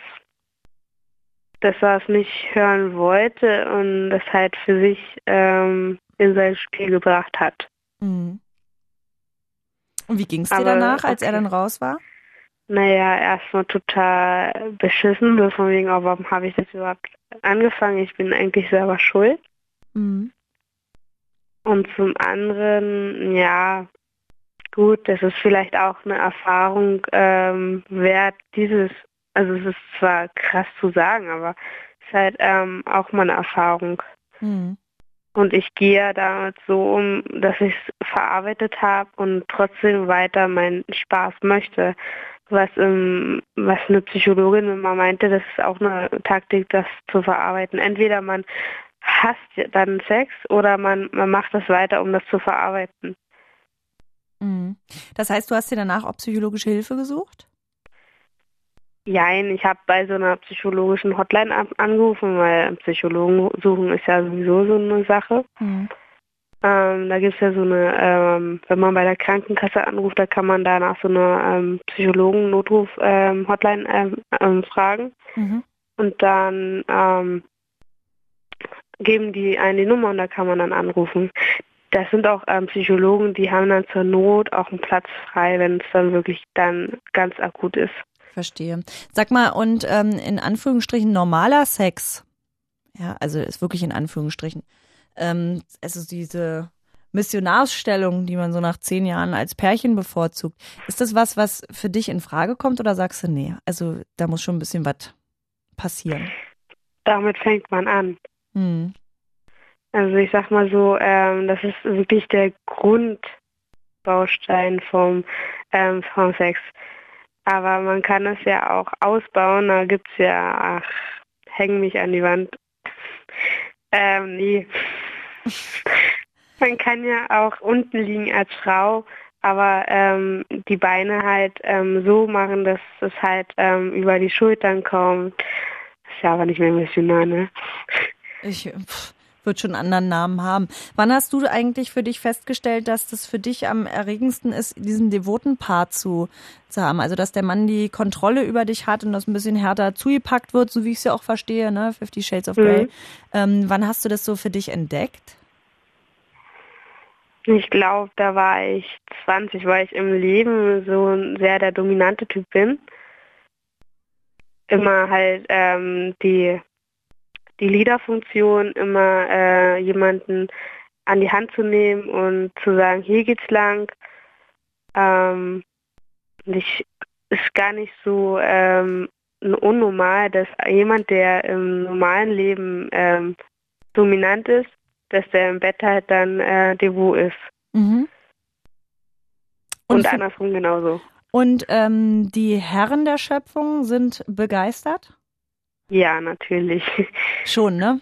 Dass er es nicht hören wollte und das halt für sich in sein Spiel gebracht hat. Und wie ging es dir danach, als er dann raus war? Naja, erstmal total beschissen, so von wegen, oh, warum habe ich das überhaupt angefangen? Ich bin eigentlich selber schuld. Und zum anderen, ja, gut, das ist vielleicht auch eine Erfahrung wert, also es ist zwar krass zu sagen, aber es ist halt auch mal eine Erfahrung. Und ich gehe damit so um, dass ich es verarbeitet habe und trotzdem weiter meinen Spaß möchte. Was eine Psychologin immer meinte, das ist auch eine Taktik, das zu verarbeiten. Entweder man hasst dann Sex oder man macht das weiter, um das zu verarbeiten. Das heißt, du hast dir danach auch psychologische Hilfe gesucht? Jein, ich habe bei so einer psychologischen Hotline angerufen, weil Psychologen suchen ist ja sowieso so eine Sache. Da gibt es ja so eine, wenn man bei der Krankenkasse anruft, da kann man danach so eine Psychologen-Notruf-Hotline fragen. Mhm. Und dann geben die einen die Nummer und da kann man dann anrufen. Das sind auch Psychologen, die haben dann zur Not auch einen Platz frei, wenn es dann wirklich dann ganz akut ist. Verstehe. Sag mal, und in Anführungsstrichen normaler Sex, ja, also ist wirklich in Anführungsstrichen, also diese Missionarsstellung, die man so nach 10 Jahren als Pärchen bevorzugt, ist das was für dich in Frage kommt oder sagst du, nee, also da muss schon ein bisschen was passieren? Damit fängt man an. Also ich sag mal so, das ist wirklich der Grundbaustein vom Sex. Aber man kann es ja auch ausbauen, da gibt's ja, häng mich an die Wand. Nee. Man kann ja auch unten liegen als Frau, aber die Beine halt so machen, dass es halt über die Schultern kommt. Das ist ja aber nicht mehr missionar, ne? Wird schon einen anderen Namen haben. Wann hast du eigentlich für dich festgestellt, dass das für dich am erregendsten ist, diesen devoten Part zu haben? Also, dass der Mann die Kontrolle über dich hat und das ein bisschen härter zugepackt wird, so wie ich es ja auch verstehe, ne? 50 Shades of Grey. Wann hast du das so für dich entdeckt? Ich glaube, da war ich 20, weil ich im Leben so sehr der dominante Typ bin. Immer halt die Leaderfunktion, immer jemanden an die Hand zu nehmen und zu sagen, hier geht's lang. Ist gar nicht so unnormal, dass jemand, der im normalen Leben dominant ist, dass der im Bett halt dann devot ist. Mhm. Und andersrum genauso. Und die Herren der Schöpfung sind begeistert? Ja, natürlich. Schon, ne?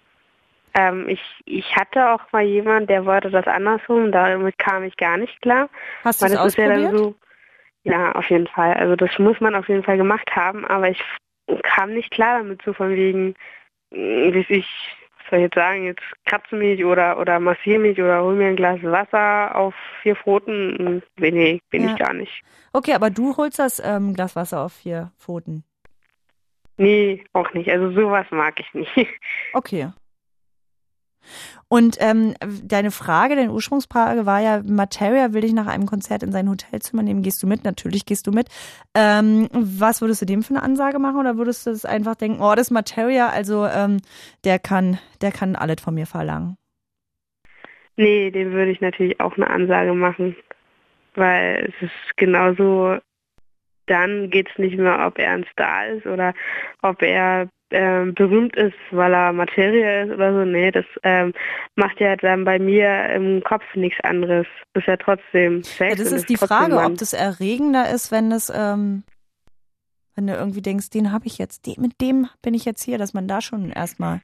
Ich hatte auch mal jemanden, der wollte das andersrum, damit kam ich gar nicht klar. Hast du es ausprobiert? Ja, auf jeden Fall. Also das muss man auf jeden Fall gemacht haben, aber ich kam nicht klar damit, so von wegen, was soll ich jetzt sagen, jetzt kratze mich oder massiere mich oder hol mir ein Glas Wasser auf 4 Pfoten. Nee, bin ich gar nicht. Okay, aber du holst das Glas Wasser auf 4 Pfoten? Nee, auch nicht. Also sowas mag ich nicht. Okay. Und deine Ursprungsfrage war ja, Materia will dich nach einem Konzert in sein Hotelzimmer nehmen. Gehst du mit? Natürlich gehst du mit. Was würdest du dem für eine Ansage machen? Oder würdest du das einfach denken, oh, das ist Materia, also der kann alles von mir verlangen? Nee, dem würde ich natürlich auch eine Ansage machen. Weil es ist genauso, dann geht es nicht mehr, ob er ein Star ist oder ob er berühmt ist, weil er Materie ist oder so. Nee, das macht ja dann bei mir im Kopf nichts anderes. Das ist ja trotzdem Sex. Ja, das ist die Frage, ob das erregender ist, wenn du irgendwie denkst, den habe ich jetzt, mit dem bin ich jetzt hier, dass man da schon erstmal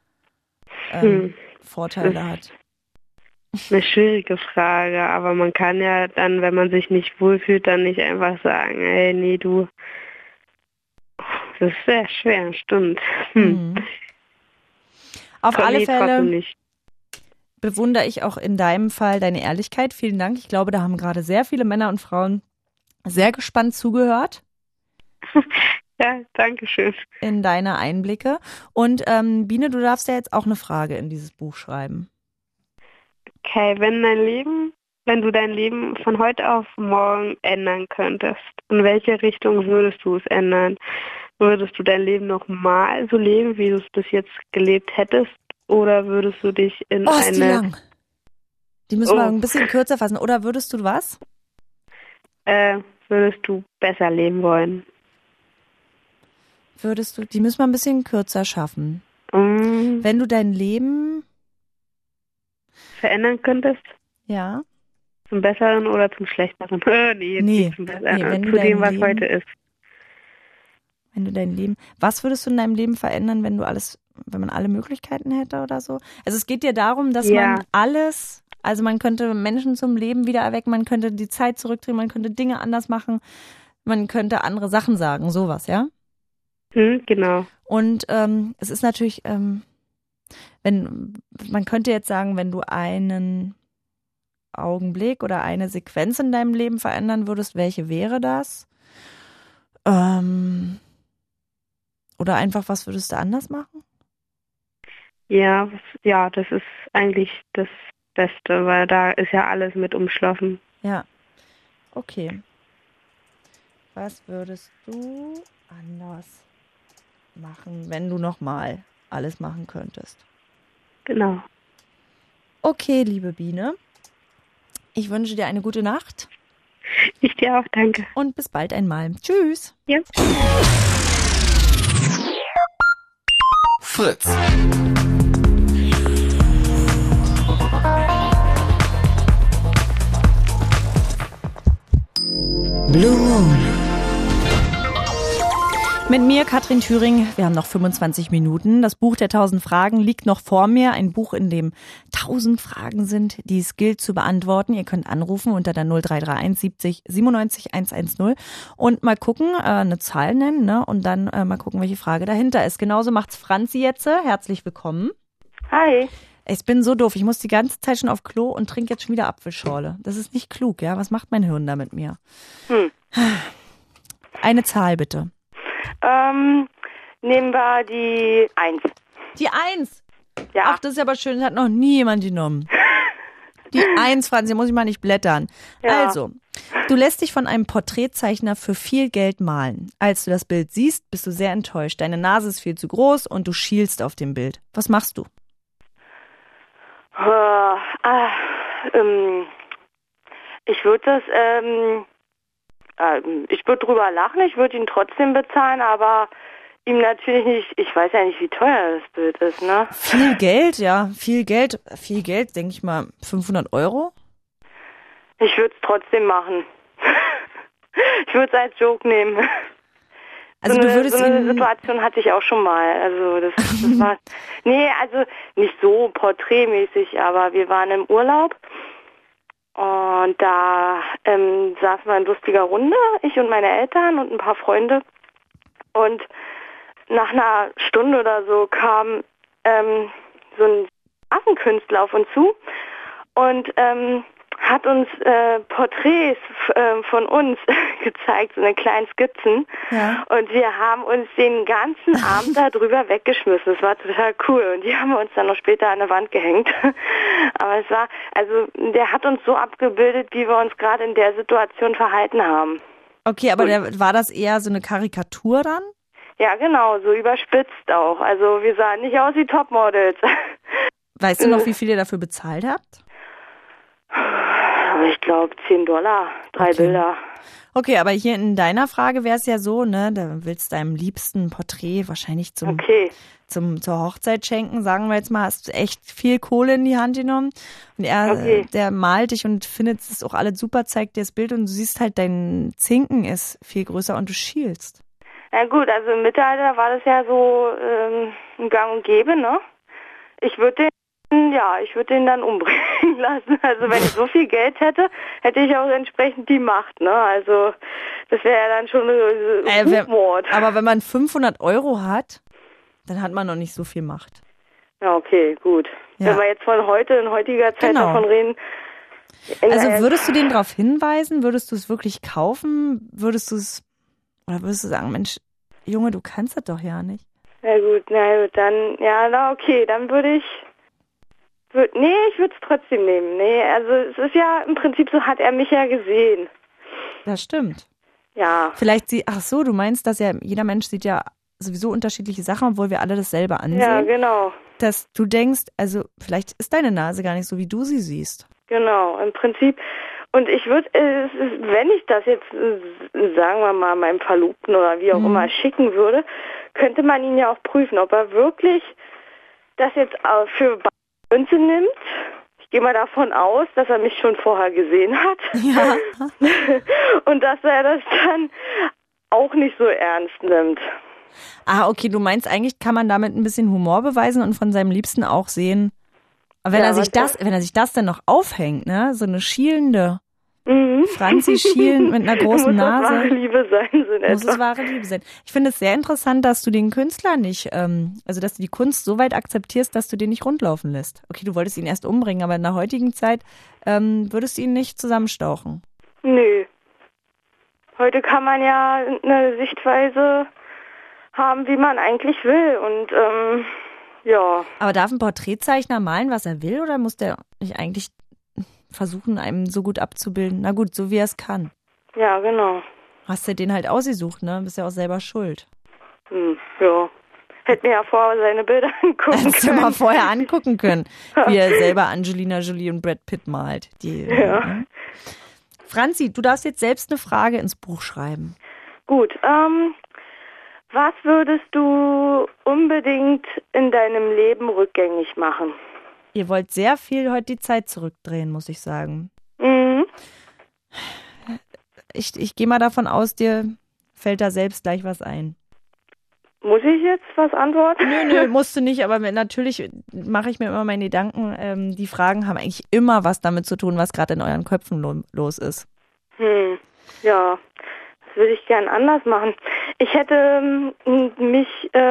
Vorteile hat. Eine schwierige Frage, aber man kann ja dann, wenn man sich nicht wohlfühlt, dann nicht einfach sagen, ey, nee, du. Das ist sehr schwer, stimmt. Auf alle Fälle bewundere ich auch in deinem Fall deine Ehrlichkeit. Vielen Dank. Ich glaube, da haben gerade sehr viele Männer und Frauen sehr gespannt zugehört. Ja, danke schön. In deine Einblicke. Und Biene, du darfst ja jetzt auch eine Frage in dieses Buch schreiben. Okay, wenn du dein Leben von heute auf morgen ändern könntest, in welche Richtung würdest du es ändern? Würdest du dein Leben nochmal so leben, wie du es bis jetzt gelebt hättest? Oder würdest du dich in ist die lang. Die müssen wir ein bisschen kürzer fassen. Oder würdest du was? Würdest du besser leben wollen? Die müssen wir ein bisschen kürzer schaffen. Wenn du dein Leben verändern könntest? Ja. Zum Besseren oder zum Schlechteren? Nee, zum Besseren. Zu dem, was heute ist. Wenn du dein Leben, was würdest du in deinem Leben verändern, wenn man alle Möglichkeiten hätte oder so? Also es geht dir darum, dass man alles, also man könnte Menschen zum Leben wieder erwecken, man könnte die Zeit zurückdrehen, man könnte Dinge anders machen, man könnte andere Sachen sagen, sowas, ja? Genau. Und es ist natürlich Man könnte jetzt sagen, wenn du einen Augenblick oder eine Sequenz in deinem Leben verändern würdest, welche wäre das? Oder einfach, was würdest du anders machen? Ja, das ist eigentlich das Beste, weil da ist ja alles mit umschlossen. Ja, okay. Was würdest du anders machen, wenn du nochmal alles machen könntest? Genau. Okay, liebe Biene. Ich wünsche dir eine gute Nacht. Ich dir auch, danke. Und bis bald einmal. Tschüss. Ja. Fritz. Blue Moon. Mit mir, Katrin Thüring. Wir haben noch 25 Minuten. Das Buch der 1000 Fragen liegt noch vor mir. Ein Buch, in dem 1000 Fragen sind, die es gilt zu beantworten. Ihr könnt anrufen unter der 0331 70 97 110 und mal gucken, eine Zahl nennen, ne? Und dann mal gucken, welche Frage dahinter ist. Genauso macht's Franzi jetzt. Herzlich willkommen. Hi. Ich bin so doof. Ich muss die ganze Zeit schon auf Klo und trinke jetzt schon wieder Apfelschorle. Das ist nicht klug, ja? Was macht mein Hirn da mit mir? Eine Zahl bitte. Nehmen wir die 1. Die 1? Ja. Ach, das ist aber schön. Das hat noch nie jemand genommen. Die 1, Franzi, muss ich mal nicht blättern. Ja. Also, du lässt dich von einem Porträtzeichner für viel Geld malen. Als du das Bild siehst, bist du sehr enttäuscht. Deine Nase ist viel zu groß und du schielst auf dem Bild. Was machst du? Ich würde ich würde drüber lachen, ich würde ihn trotzdem bezahlen, aber ihm natürlich nicht, ich weiß ja nicht, wie teuer das Bild ist, ne? Viel Geld, ja, viel Geld, denke ich mal, 500 €? Ich würde es trotzdem machen. Ich würde es als Joke nehmen. Also so du würdest so eine Situation hatte ich auch schon mal. Also das war, nee, also nicht so porträtmäßig, aber wir waren im Urlaub und da saßen wir in lustiger Runde, ich und meine Eltern und ein paar Freunde. Und nach einer Stunde oder so kam so ein Affenkünstler auf uns zu und hat uns Porträts von uns gezeigt, so eine kleinen Skizzen. Ja. Und wir haben uns den ganzen Abend darüber weggeschmissen. Das war total cool. Und die haben wir uns dann noch später an der Wand gehängt. Aber es war, also der hat uns so abgebildet, wie wir uns gerade in der Situation verhalten haben. Okay, aber war das eher so eine Karikatur dann? Ja, genau, so überspitzt auch. Also wir sahen nicht aus wie Topmodels. Weißt du noch, wie viel ihr dafür bezahlt habt? Ich glaube $10, 3 Bilder. Okay, aber hier in deiner Frage wäre es ja so, ne, da willst du deinem liebsten Porträt wahrscheinlich zur Hochzeit schenken, sagen wir jetzt mal, hast du echt viel Kohle in die Hand genommen und der malt dich und findet es auch alles super, zeigt dir das Bild und du siehst halt, dein Zinken ist viel größer und du schielst. Na gut, also im Mittelalter war das ja so ein Gang und Gäbe, ne? Ich würde den dann umbringen lassen. Also wenn ich so viel Geld hätte, hätte ich auch entsprechend die Macht, ne? Also das wäre ja dann schon Rufmord. Aber wenn man 500 € hat, dann hat man noch nicht so viel Macht. Ja, okay, gut. Ja. Wenn wir jetzt in heutiger Zeit davon reden. Also würdest du den darauf hinweisen? Würdest du es wirklich kaufen? Würdest du sagen, Mensch, Junge, du kannst das doch ja nicht. Na gut, dann, dann würde ich würde es trotzdem nehmen. Nee, also es ist ja im Prinzip so, hat er mich ja gesehen. Das stimmt. Ja. Vielleicht du meinst, dass ja jeder Mensch sieht ja sowieso unterschiedliche Sachen, obwohl wir alle dasselbe ansehen. Ja, genau. Dass du denkst, also vielleicht ist deine Nase gar nicht so, wie du sie siehst. Genau, im Prinzip. Und ich würde, wenn ich das jetzt, sagen wir mal, meinem Verlobten oder wie auch immer schicken würde, könnte man ihn ja auch prüfen, ob er wirklich das jetzt für Münze nimmt. Ich gehe mal davon aus, dass er mich schon vorher gesehen hat. Ja. Und dass er das dann auch nicht so ernst nimmt. Ah, okay, du meinst, eigentlich kann man damit ein bisschen Humor beweisen und von seinem Liebsten auch sehen, wenn er sich das dann noch aufhängt, ne, so eine schielende Franzi schielen mit einer großen Nase. Muss es wahre Liebe sein, so in etwa. Muss es wahre Liebe sein. Ich finde es sehr interessant, dass du den Künstler nicht, also dass du die Kunst so weit akzeptierst, dass du den nicht rundlaufen lässt. Okay, du wolltest ihn erst umbringen, aber in der heutigen Zeit würdest du ihn nicht zusammenstauchen. Nö. Heute kann man ja eine Sichtweise haben, wie man eigentlich will und ja. Aber darf ein Porträtzeichner malen, was er will, oder muss der nicht eigentlich versuchen, einem so gut abzubilden? Na gut, so wie er es kann. Ja, genau. Hast du den halt ausgesucht, ne? Bist ja auch selber schuld. Ja. Hätte mir ja vorher seine Bilder angucken können. Hättest du mal vorher angucken können, wie er selber Angelina Jolie und Brad Pitt malt. Ne? Franzi, du darfst jetzt selbst eine Frage ins Buch schreiben. Gut, was würdest du unbedingt in deinem Leben rückgängig machen? Ihr wollt sehr viel heute die Zeit zurückdrehen, muss ich sagen. Ich gehe mal davon aus, dir fällt da selbst gleich was ein. Muss ich jetzt was antworten? Nö, musst du nicht, aber natürlich mache ich mir immer meine Gedanken. Die Fragen haben eigentlich immer was damit zu tun, was gerade in euren Köpfen los ist. Ja, das würde ich gern anders machen. Ich hätte mich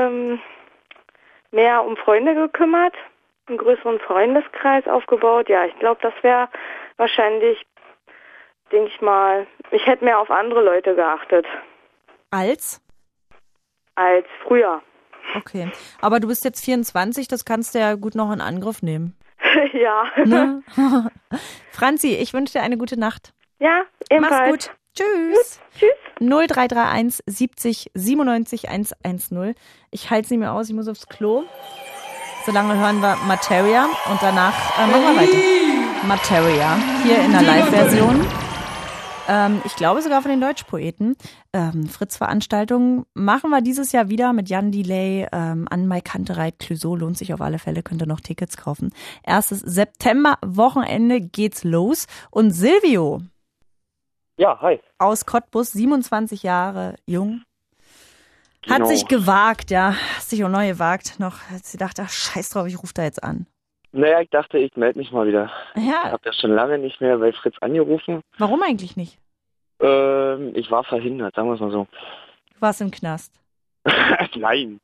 mehr um Freunde gekümmert, einen größeren Freundeskreis aufgebaut. Ja, ich glaube, das wäre wahrscheinlich, denke ich mal, ich hätte mehr auf andere Leute geachtet. Als früher. Okay, aber du bist jetzt 24, das kannst du ja gut noch in Angriff nehmen. Ja. Ne? Franzi, ich wünsche dir eine gute Nacht. Ja, ebenfalls. Mach's gut. Tschüss. Gut, tschüss. 0331 70 97 110. Ich halte es nicht mehr aus, ich muss aufs Klo. Solange hören wir Materia und danach machen wir weiter. Materia, hier in der Live-Version. Ich glaube sogar von den Deutschpoeten. Fritz-Veranstaltungen machen wir dieses Jahr wieder mit Jan Delay, Anne-Mai Kantereit, Clouseau, lohnt sich auf alle Fälle, könnt ihr noch Tickets kaufen. 1. September-Wochenende geht's los. Und Silvio. Ja, hi. Aus Cottbus, 27 Jahre jung. Hat Genau. sich gewagt, ja. Hat sich auch neu gewagt. Noch, hat sie gedacht, ach, scheiß drauf, ich rufe da jetzt an. Naja, ich dachte, ich melde mich mal wieder. Ja. Ich habe ja schon lange nicht mehr bei Fritz angerufen. Warum eigentlich nicht? Ich war verhindert, sagen wir es mal so. Du warst im Knast. Nein,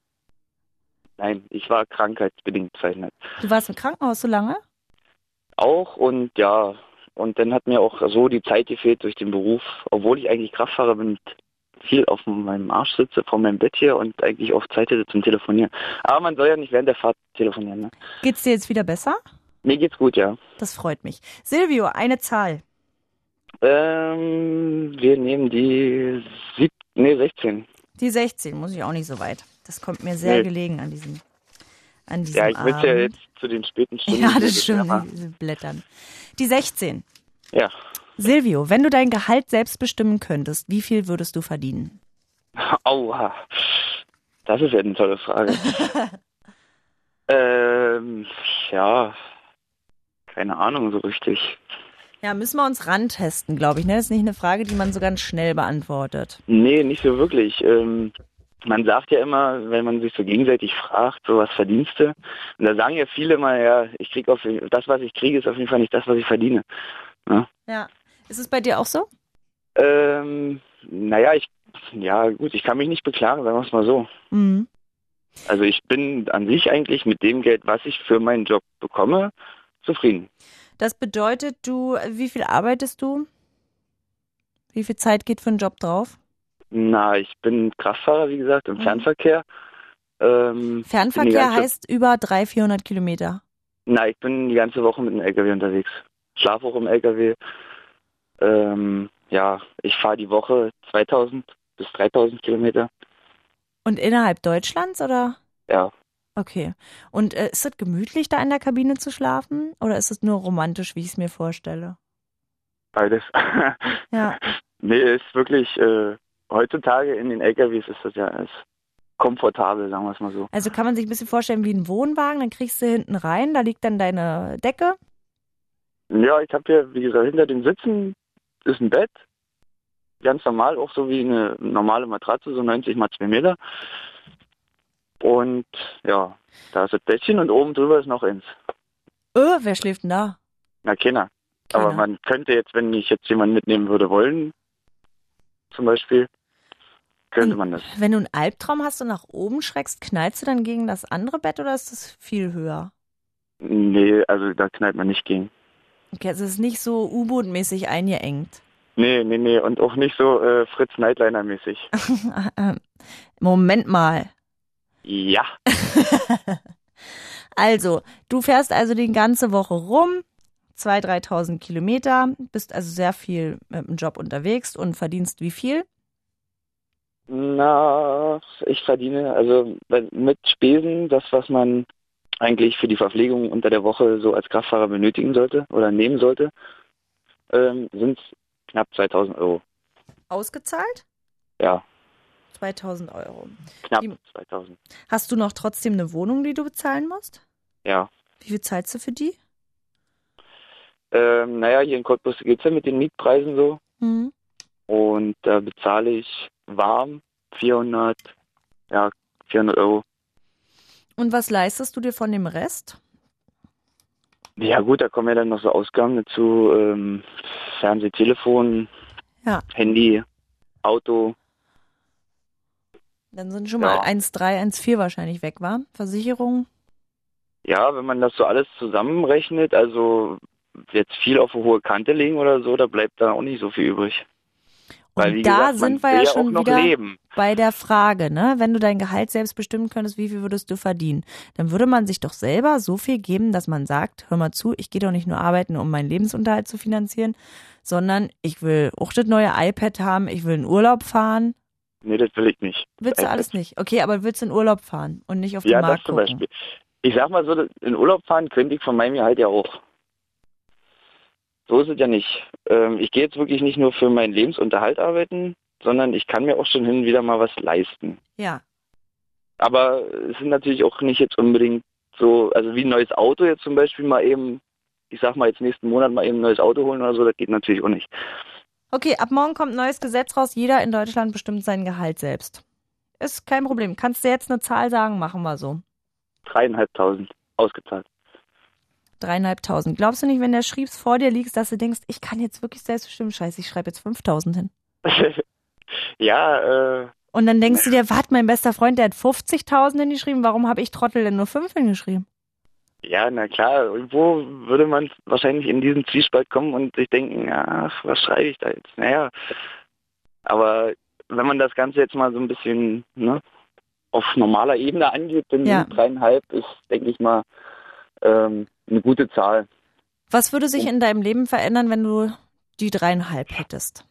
ich war krankheitsbedingt verhindert. Du warst im Krankenhaus so lange? Auch und ja, und dann hat mir auch so die Zeit gefehlt durch den Beruf, obwohl ich eigentlich Kraftfahrer bin, viel auf meinem Arsch sitze, vor meinem Bett hier und eigentlich auch Zeit hätte zum Telefonieren. Aber man soll ja nicht während der Fahrt telefonieren, ne? Geht's dir jetzt wieder besser? Mir geht's gut, ja. Das freut mich. Silvio, eine Zahl. Wir nehmen die 16. Die 16, muss ich auch nicht so weit. Das kommt mir sehr gelegen an diesem Ja, ich will ja jetzt zu den späten Stunden. Ja, das stimmt, diese Blättern. Die 16. Ja. Silvio, wenn du dein Gehalt selbst bestimmen könntest, wie viel würdest du verdienen? Aua, das ist ja eine tolle Frage. Ja, keine Ahnung so richtig. Ja, müssen wir uns rantesten, glaube ich. Ne? Das ist nicht eine Frage, die man so ganz schnell beantwortet. Nee, nicht so wirklich. Man sagt ja immer, wenn man sich so gegenseitig fragt, so was verdienst du? Und da sagen ja viele immer, ja, ich krieg das, was ich kriege, ist auf jeden Fall nicht das, was ich verdiene. Ja. Ist es bei dir auch so? Naja, ich kann mich nicht beklagen, sagen wir es mal so. Mhm. Also ich bin an sich eigentlich mit dem Geld, was ich für meinen Job bekomme, zufrieden. Das bedeutet, wie viel arbeitest du? Wie viel Zeit geht für einen Job drauf? Na, ich bin Kraftfahrer, wie gesagt, im Fernverkehr. Fernverkehr heißt über 300-400 Kilometer? Na, ich bin die ganze Woche mit dem LKW unterwegs. Schlafe auch im LKW. Ja, ich fahre die Woche 2000 bis 3000 Kilometer. Und innerhalb Deutschlands, oder? Ja. Okay. Und ist es gemütlich, da in der Kabine zu schlafen? Oder ist es nur romantisch, wie ich es mir vorstelle? Beides. Ja. Nee, ist wirklich, heutzutage in den LKWs ist das ja komfortabel, sagen wir es mal so. Also kann man sich ein bisschen vorstellen wie ein Wohnwagen, dann kriegst du hinten rein, da liegt dann deine Decke. Ja, ich habe hier, wie gesagt, hinter den Sitzen ist ein Bett. Ganz normal, auch so wie eine normale Matratze, so 90 mal 2 Meter. Und ja, da ist das Bettchen und oben drüber ist noch eins. Wer schläft denn da? Na, keiner. Keiner. Aber man könnte jetzt, wenn ich jetzt jemanden mitnehmen würde wollen, zum Beispiel, könnte man das. Wenn du einen Albtraum hast und nach oben schreckst, knallst du dann gegen das andere Bett oder ist das viel höher? Nee, also da knallt man nicht gegen. Okay, also es ist nicht so U-Boot-mäßig eingeengt. Nee. Und auch nicht so Fritz Nightliner-mäßig. Moment mal. Ja. Also, du fährst also die ganze Woche rum, 2.000, 3.000 Kilometer, bist also sehr viel mit dem Job unterwegs und verdienst wie viel? Na, ich verdiene, also mit Spesen, das, was man eigentlich für die Verpflegung unter der Woche so als Kraftfahrer benötigen sollte oder nehmen sollte, sind es knapp 2.000 Euro. Ausgezahlt? Ja. 2.000 Euro. Knapp 2.000. Hast du noch trotzdem eine Wohnung, die du bezahlen musst? Ja. Wie viel zahlst du für die? Naja, hier in Cottbus geht es ja mit den Mietpreisen so. Mhm. Und da bezahle ich warm 400 Euro. Und was leistest du dir von dem Rest? Ja gut, da kommen ja dann noch so Ausgaben dazu. Fernseh, Telefon, Handy, Auto. Dann sind schon mal 1,3, 1,4 wahrscheinlich weg, wa? Versicherung? Ja, wenn man das so alles zusammenrechnet, also jetzt viel auf eine hohe Kante legen oder so, da bleibt da auch nicht so viel übrig. Und weil, wie da gesagt, sind wir ja schon wieder bei der Frage, ne? Wenn du dein Gehalt selbst bestimmen könntest, wie viel würdest du verdienen? Dann würde man sich doch selber so viel geben, dass man sagt, hör mal zu, ich gehe doch nicht nur arbeiten, um meinen Lebensunterhalt zu finanzieren, sondern ich will auch das neue iPad haben, ich will in Urlaub fahren. Nee, das will ich nicht. Willst du alles nicht? Okay, aber willst du in Urlaub fahren und nicht auf den Markt gucken? Ja, das zum Beispiel. Ich sag mal so, in Urlaub fahren könnte ich von meinem Gehalt ja auch. So ist es ja nicht. Ich gehe jetzt wirklich nicht nur für meinen Lebensunterhalt arbeiten, sondern ich kann mir auch schon hin und wieder mal was leisten. Ja. Aber es sind natürlich auch nicht jetzt unbedingt so, also wie ein neues Auto jetzt zum Beispiel mal eben, ich sag mal jetzt nächsten Monat mal eben ein neues Auto holen oder so, das geht natürlich auch nicht. Okay, ab morgen kommt ein neues Gesetz raus, jeder in Deutschland bestimmt sein Gehalt selbst. Ist kein Problem. Kannst du jetzt eine Zahl sagen? Machen wir so. 3.500 ausgezahlt. 3.500. Glaubst du nicht, wenn der Schriebs vor dir liegt, dass du denkst, ich kann jetzt wirklich selbstbestimmt, scheiße, ich schreibe jetzt 5.000 hin? Ja, Und dann denkst du dir, warte, mein bester Freund, der hat 50.000 hingeschrieben, warum habe ich Trottel denn nur 5 hingeschrieben? Ja, na klar, irgendwo würde man wahrscheinlich in diesen Zwiespalt kommen und sich denken, ach, was schreibe ich da jetzt? Naja, aber wenn man das Ganze jetzt mal so ein bisschen auf normaler Ebene angeht, dann 3,5 ist, denke ich mal, eine gute Zahl. Was würde sich in deinem Leben verändern, wenn du die 3,5 hättest?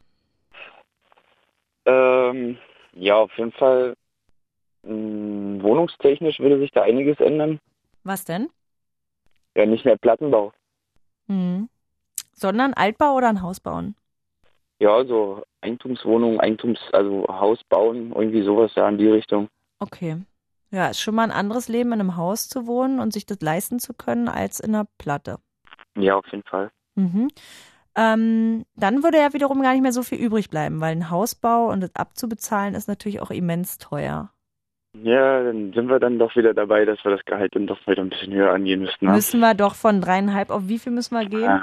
Ja, auf jeden Fall wohnungstechnisch würde sich da einiges ändern. Was denn? Ja, nicht mehr Plattenbau. Sondern Altbau oder ein Haus bauen? Ja, so Eigentumswohnung, also Haus bauen, irgendwie sowas ja in die Richtung. Okay. Ja, ist schon mal ein anderes Leben, in einem Haus zu wohnen und sich das leisten zu können, als in einer Platte. Ja, auf jeden Fall. Dann würde ja wiederum gar nicht mehr so viel übrig bleiben, weil ein Hausbau und das abzubezahlen ist natürlich auch immens teuer. Ja, dann sind wir dann doch wieder dabei, dass wir das Gehalt dann doch wieder ein bisschen höher angehen müssten. Ne? Müssen wir doch von 3,5 auf wie viel müssen wir gehen?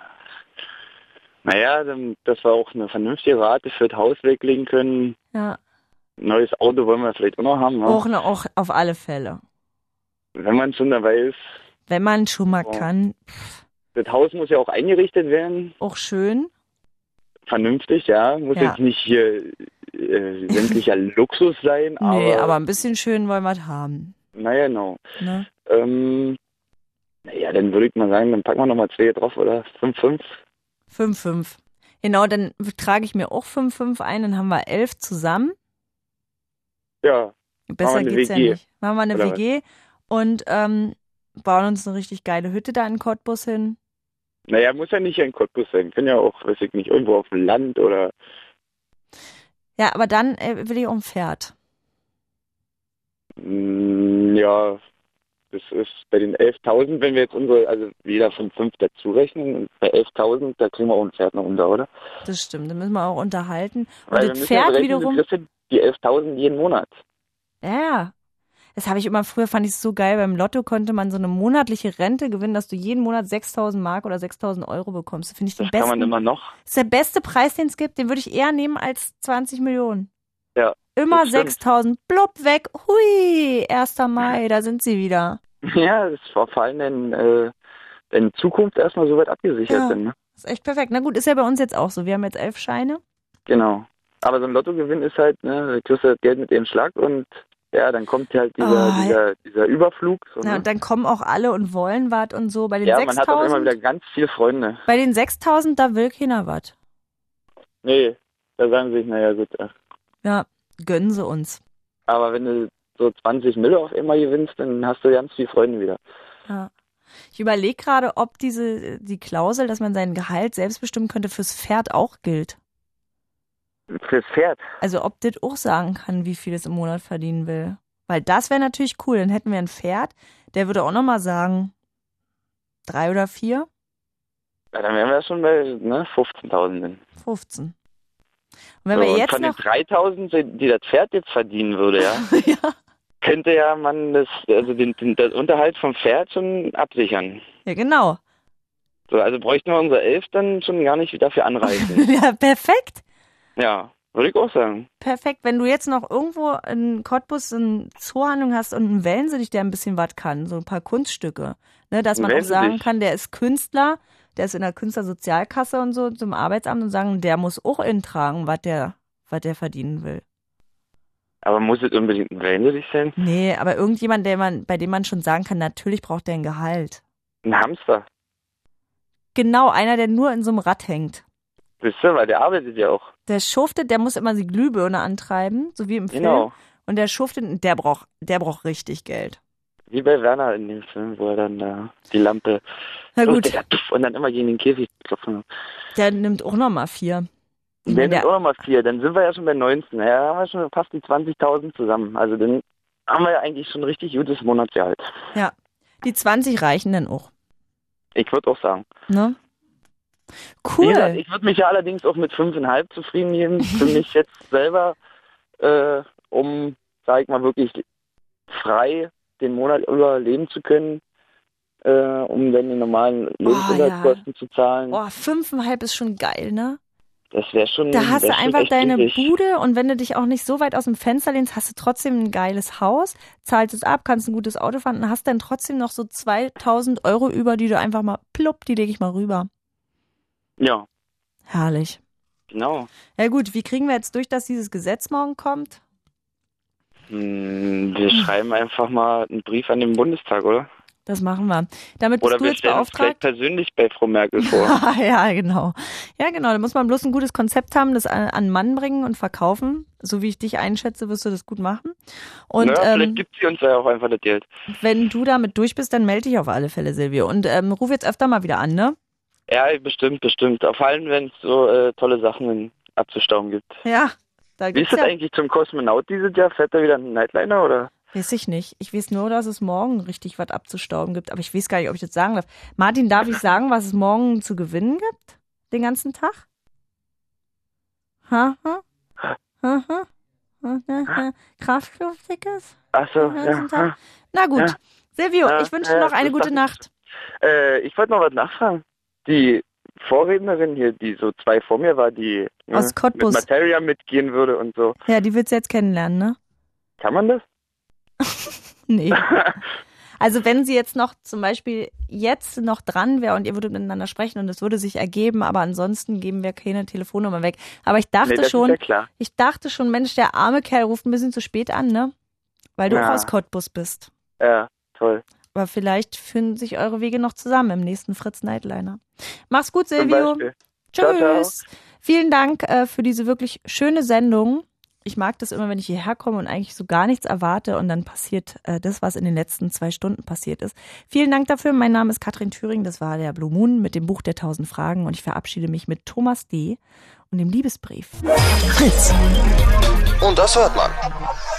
Naja, dass wir auch eine vernünftige Rate für das Haus weglegen können. Ja. Ein neues Auto wollen wir vielleicht auch noch haben. Ne? Auch auf alle Fälle. Wenn man schon dabei ist. Wenn man schon mal kann. Das Haus muss ja auch eingerichtet werden. Auch schön. Vernünftig, ja. Muss jetzt nicht hier sämtlicher Luxus sein. Nee, aber ein bisschen schön wollen wir es haben. Naja, genau. Naja, dann würde ich mal sagen, dann packen wir nochmal 2 drauf, oder? 5,5? 5,5. Genau, dann trage ich mir auch 5,5 ein, dann haben wir 11 zusammen. Ja. Besser geht's ja nicht. Machen wir eine WG und bauen uns eine richtig geile Hütte da in Cottbus hin. Naja, muss ja nicht hier in Cottbus sein. Kann ja auch, weiß ich nicht, irgendwo auf dem Land oder... Ja, aber dann will ich auch ein Pferd. Ja, das ist bei den 11.000, wenn wir jetzt also jeder 5,5 dazu rechnen, bei 11.000, da kriegen wir auch ein Pferd noch unter, oder? Das stimmt, da müssen wir auch unterhalten. Und weil das Pferd wiederum... Die 11.000 jeden Monat. Ja, Das habe ich immer früher, fand ich es so geil. Beim Lotto konnte man so eine monatliche Rente gewinnen, dass du jeden Monat 6.000 Mark oder 6.000 Euro bekommst. Das finde ich den besten. Kann man immer noch. Das ist der beste Preis, den es gibt. Den würde ich eher nehmen als 20 Millionen. Ja. Immer 6.000. Blub weg. Hui, 1. Mai, da sind sie wieder. Ja, das war vor allem in Zukunft erstmal so weit abgesichert sind. Ne? Das ist echt perfekt. Na gut, ist ja bei uns jetzt auch so. Wir haben jetzt 11 Scheine. Genau. Aber so ein Lottogewinn ist halt, ne, du kriegst das Geld mit dem Schlag und ja, dann kommt halt dieser Überflug. So, ja, ne? und dann kommen auch alle und wollen was und so. Bei den 6.000. Man hat auch immer wieder ganz viele Freunde. Bei den 6.000, da will keiner was. Nee, da sagen sie sich, naja gut. Ach. Ja, gönnen sie uns. Aber wenn du so 20 Mille auf einmal gewinnst, dann hast du ganz viele Freunde wieder. Ja. Ich überlege gerade, ob die Klausel, dass man sein Gehalt selbst bestimmen könnte, fürs Pferd auch gilt. Fürs Pferd? Also ob das auch sagen kann, wie viel es im Monat verdienen will. Weil das wäre natürlich cool. Dann hätten wir ein Pferd, der würde auch nochmal sagen 3 oder 4. Ja, dann wären wir schon bei 15.000. 15. Und wenn wir jetzt von noch... den 3.000, die das Pferd jetzt verdienen würde, ja, ja. könnte ja man das Unterhalt vom Pferd schon absichern. Ja, genau. So, also bräuchten wir unsere 11 dann schon gar nicht dafür anreichen. Ja, perfekt. Ja, würde ich auch sagen. Perfekt. Wenn du jetzt noch irgendwo in Cottbus eine Zoohandlung hast und einen Wellensittich, der ein bisschen was kann, so ein paar Kunststücke, ne, dass man auch sagen kann, der ist Künstler, der ist in der Künstlersozialkasse und so zum Arbeitsamt und sagen, der muss auch eintragen, was der verdienen will. Aber muss es unbedingt ein Wellensittich sein? Nee, aber irgendjemand, bei dem man schon sagen kann, natürlich braucht der ein Gehalt. Ein Hamster. Genau, einer, der nur in so einem Rad hängt. Wisst ihr, weil der arbeitet ja auch. Der schuftet, der muss immer die Glühbirne antreiben, so wie im Film. Genau. Und der schuftet, der braucht richtig Geld. Wie bei Werner in dem Film, wo er dann die Lampe und dann immer gegen den Käfig klopfen. Der nimmt auch nochmal 4. Der nimmt auch nochmal 4. Dann sind wir ja schon bei 19. Ja, haben wir schon fast die 20.000 zusammen. Also dann haben wir ja eigentlich schon richtig gutes Monatsgehalt. Ja, die 20 reichen dann auch. Ich würde auch sagen. Ne? Cool. Gesagt, ich würde mich ja allerdings auch mit 5,5 zufrieden geben. Für mich jetzt selber, um, sag ich mal, wirklich frei den Monat über leben zu können, um dann die normalen Lebensunterhaltskosten zu zahlen. 5,5 ist schon geil, ne? Das wäre schon. Da hast du einfach deine riesig. Bude und wenn du dich auch nicht so weit aus dem Fenster lehnst, hast du trotzdem ein geiles Haus, zahlst es ab, kannst ein gutes Auto fahren und hast dann trotzdem noch so 2.000 Euro über, die du einfach mal die lege ich mal rüber. Ja. Herrlich. Genau. Ja gut, wie kriegen wir jetzt durch, dass dieses Gesetz morgen kommt? Wir schreiben einfach mal einen Brief an den Bundestag, oder? Das machen wir. Damit bist oder du wir jetzt stellen uns beauftragt. vielleicht persönlich bei Frau Merkel vor. Ja, genau. Ja, genau. Da muss man bloß ein gutes Konzept haben, das an Mann bringen und verkaufen. So wie ich dich einschätze, wirst du das gut machen. Und vielleicht gibt sie uns ja auch einfach das Geld. Wenn du damit durch bist, dann melde dich auf alle Fälle, Silvio. Und ruf jetzt öfter mal wieder an, ne? Ja, bestimmt. Vor allem, wenn es so tolle Sachen abzustauben gibt. Ja. Wie ist das eigentlich zum Kosmonaut dieses Jahr? Fährt da wieder ein Nightliner, oder? Weiß ich nicht. Ich weiß nur, dass es morgen richtig was abzustauben gibt. Aber ich weiß gar nicht, ob ich das sagen darf. Martin, darf ich sagen, was es morgen zu gewinnen gibt? Den ganzen Tag? Kraftlufttickets? Ach so, ja. Na gut. Ja. Silvio, ich wünsche dir noch eine gute Nacht. Ich wollte noch was nachfragen. Die Vorrednerin hier, die so 2 vor mir war, die aus Cottbus mit Materia mitgehen würde und so. Ja, die willst du jetzt kennenlernen, ne? Kann man das? Nee. Also wenn sie jetzt noch zum Beispiel jetzt noch dran wäre und ihr würdet miteinander sprechen und es würde sich ergeben, aber ansonsten geben wir keine Telefonnummer weg. Aber ich dachte ich dachte schon, Mensch, der arme Kerl ruft ein bisschen zu spät an, ne? Weil du auch aus Cottbus bist. Ja, toll. Aber vielleicht finden sich eure Wege noch zusammen im nächsten Fritz Nightliner. Mach's gut, Silvio. Tschüss. Ciao, ciao. Vielen Dank für diese wirklich schöne Sendung. Ich mag das immer, wenn ich hierher komme und eigentlich so gar nichts erwarte und dann passiert das, was in den letzten 2 Stunden passiert ist. Vielen Dank dafür. Mein Name ist Katrin Thüring. Das war der Blue Moon mit dem Buch der 1000 Fragen und ich verabschiede mich mit Thomas D. und dem Liebesbrief. Und das hört man.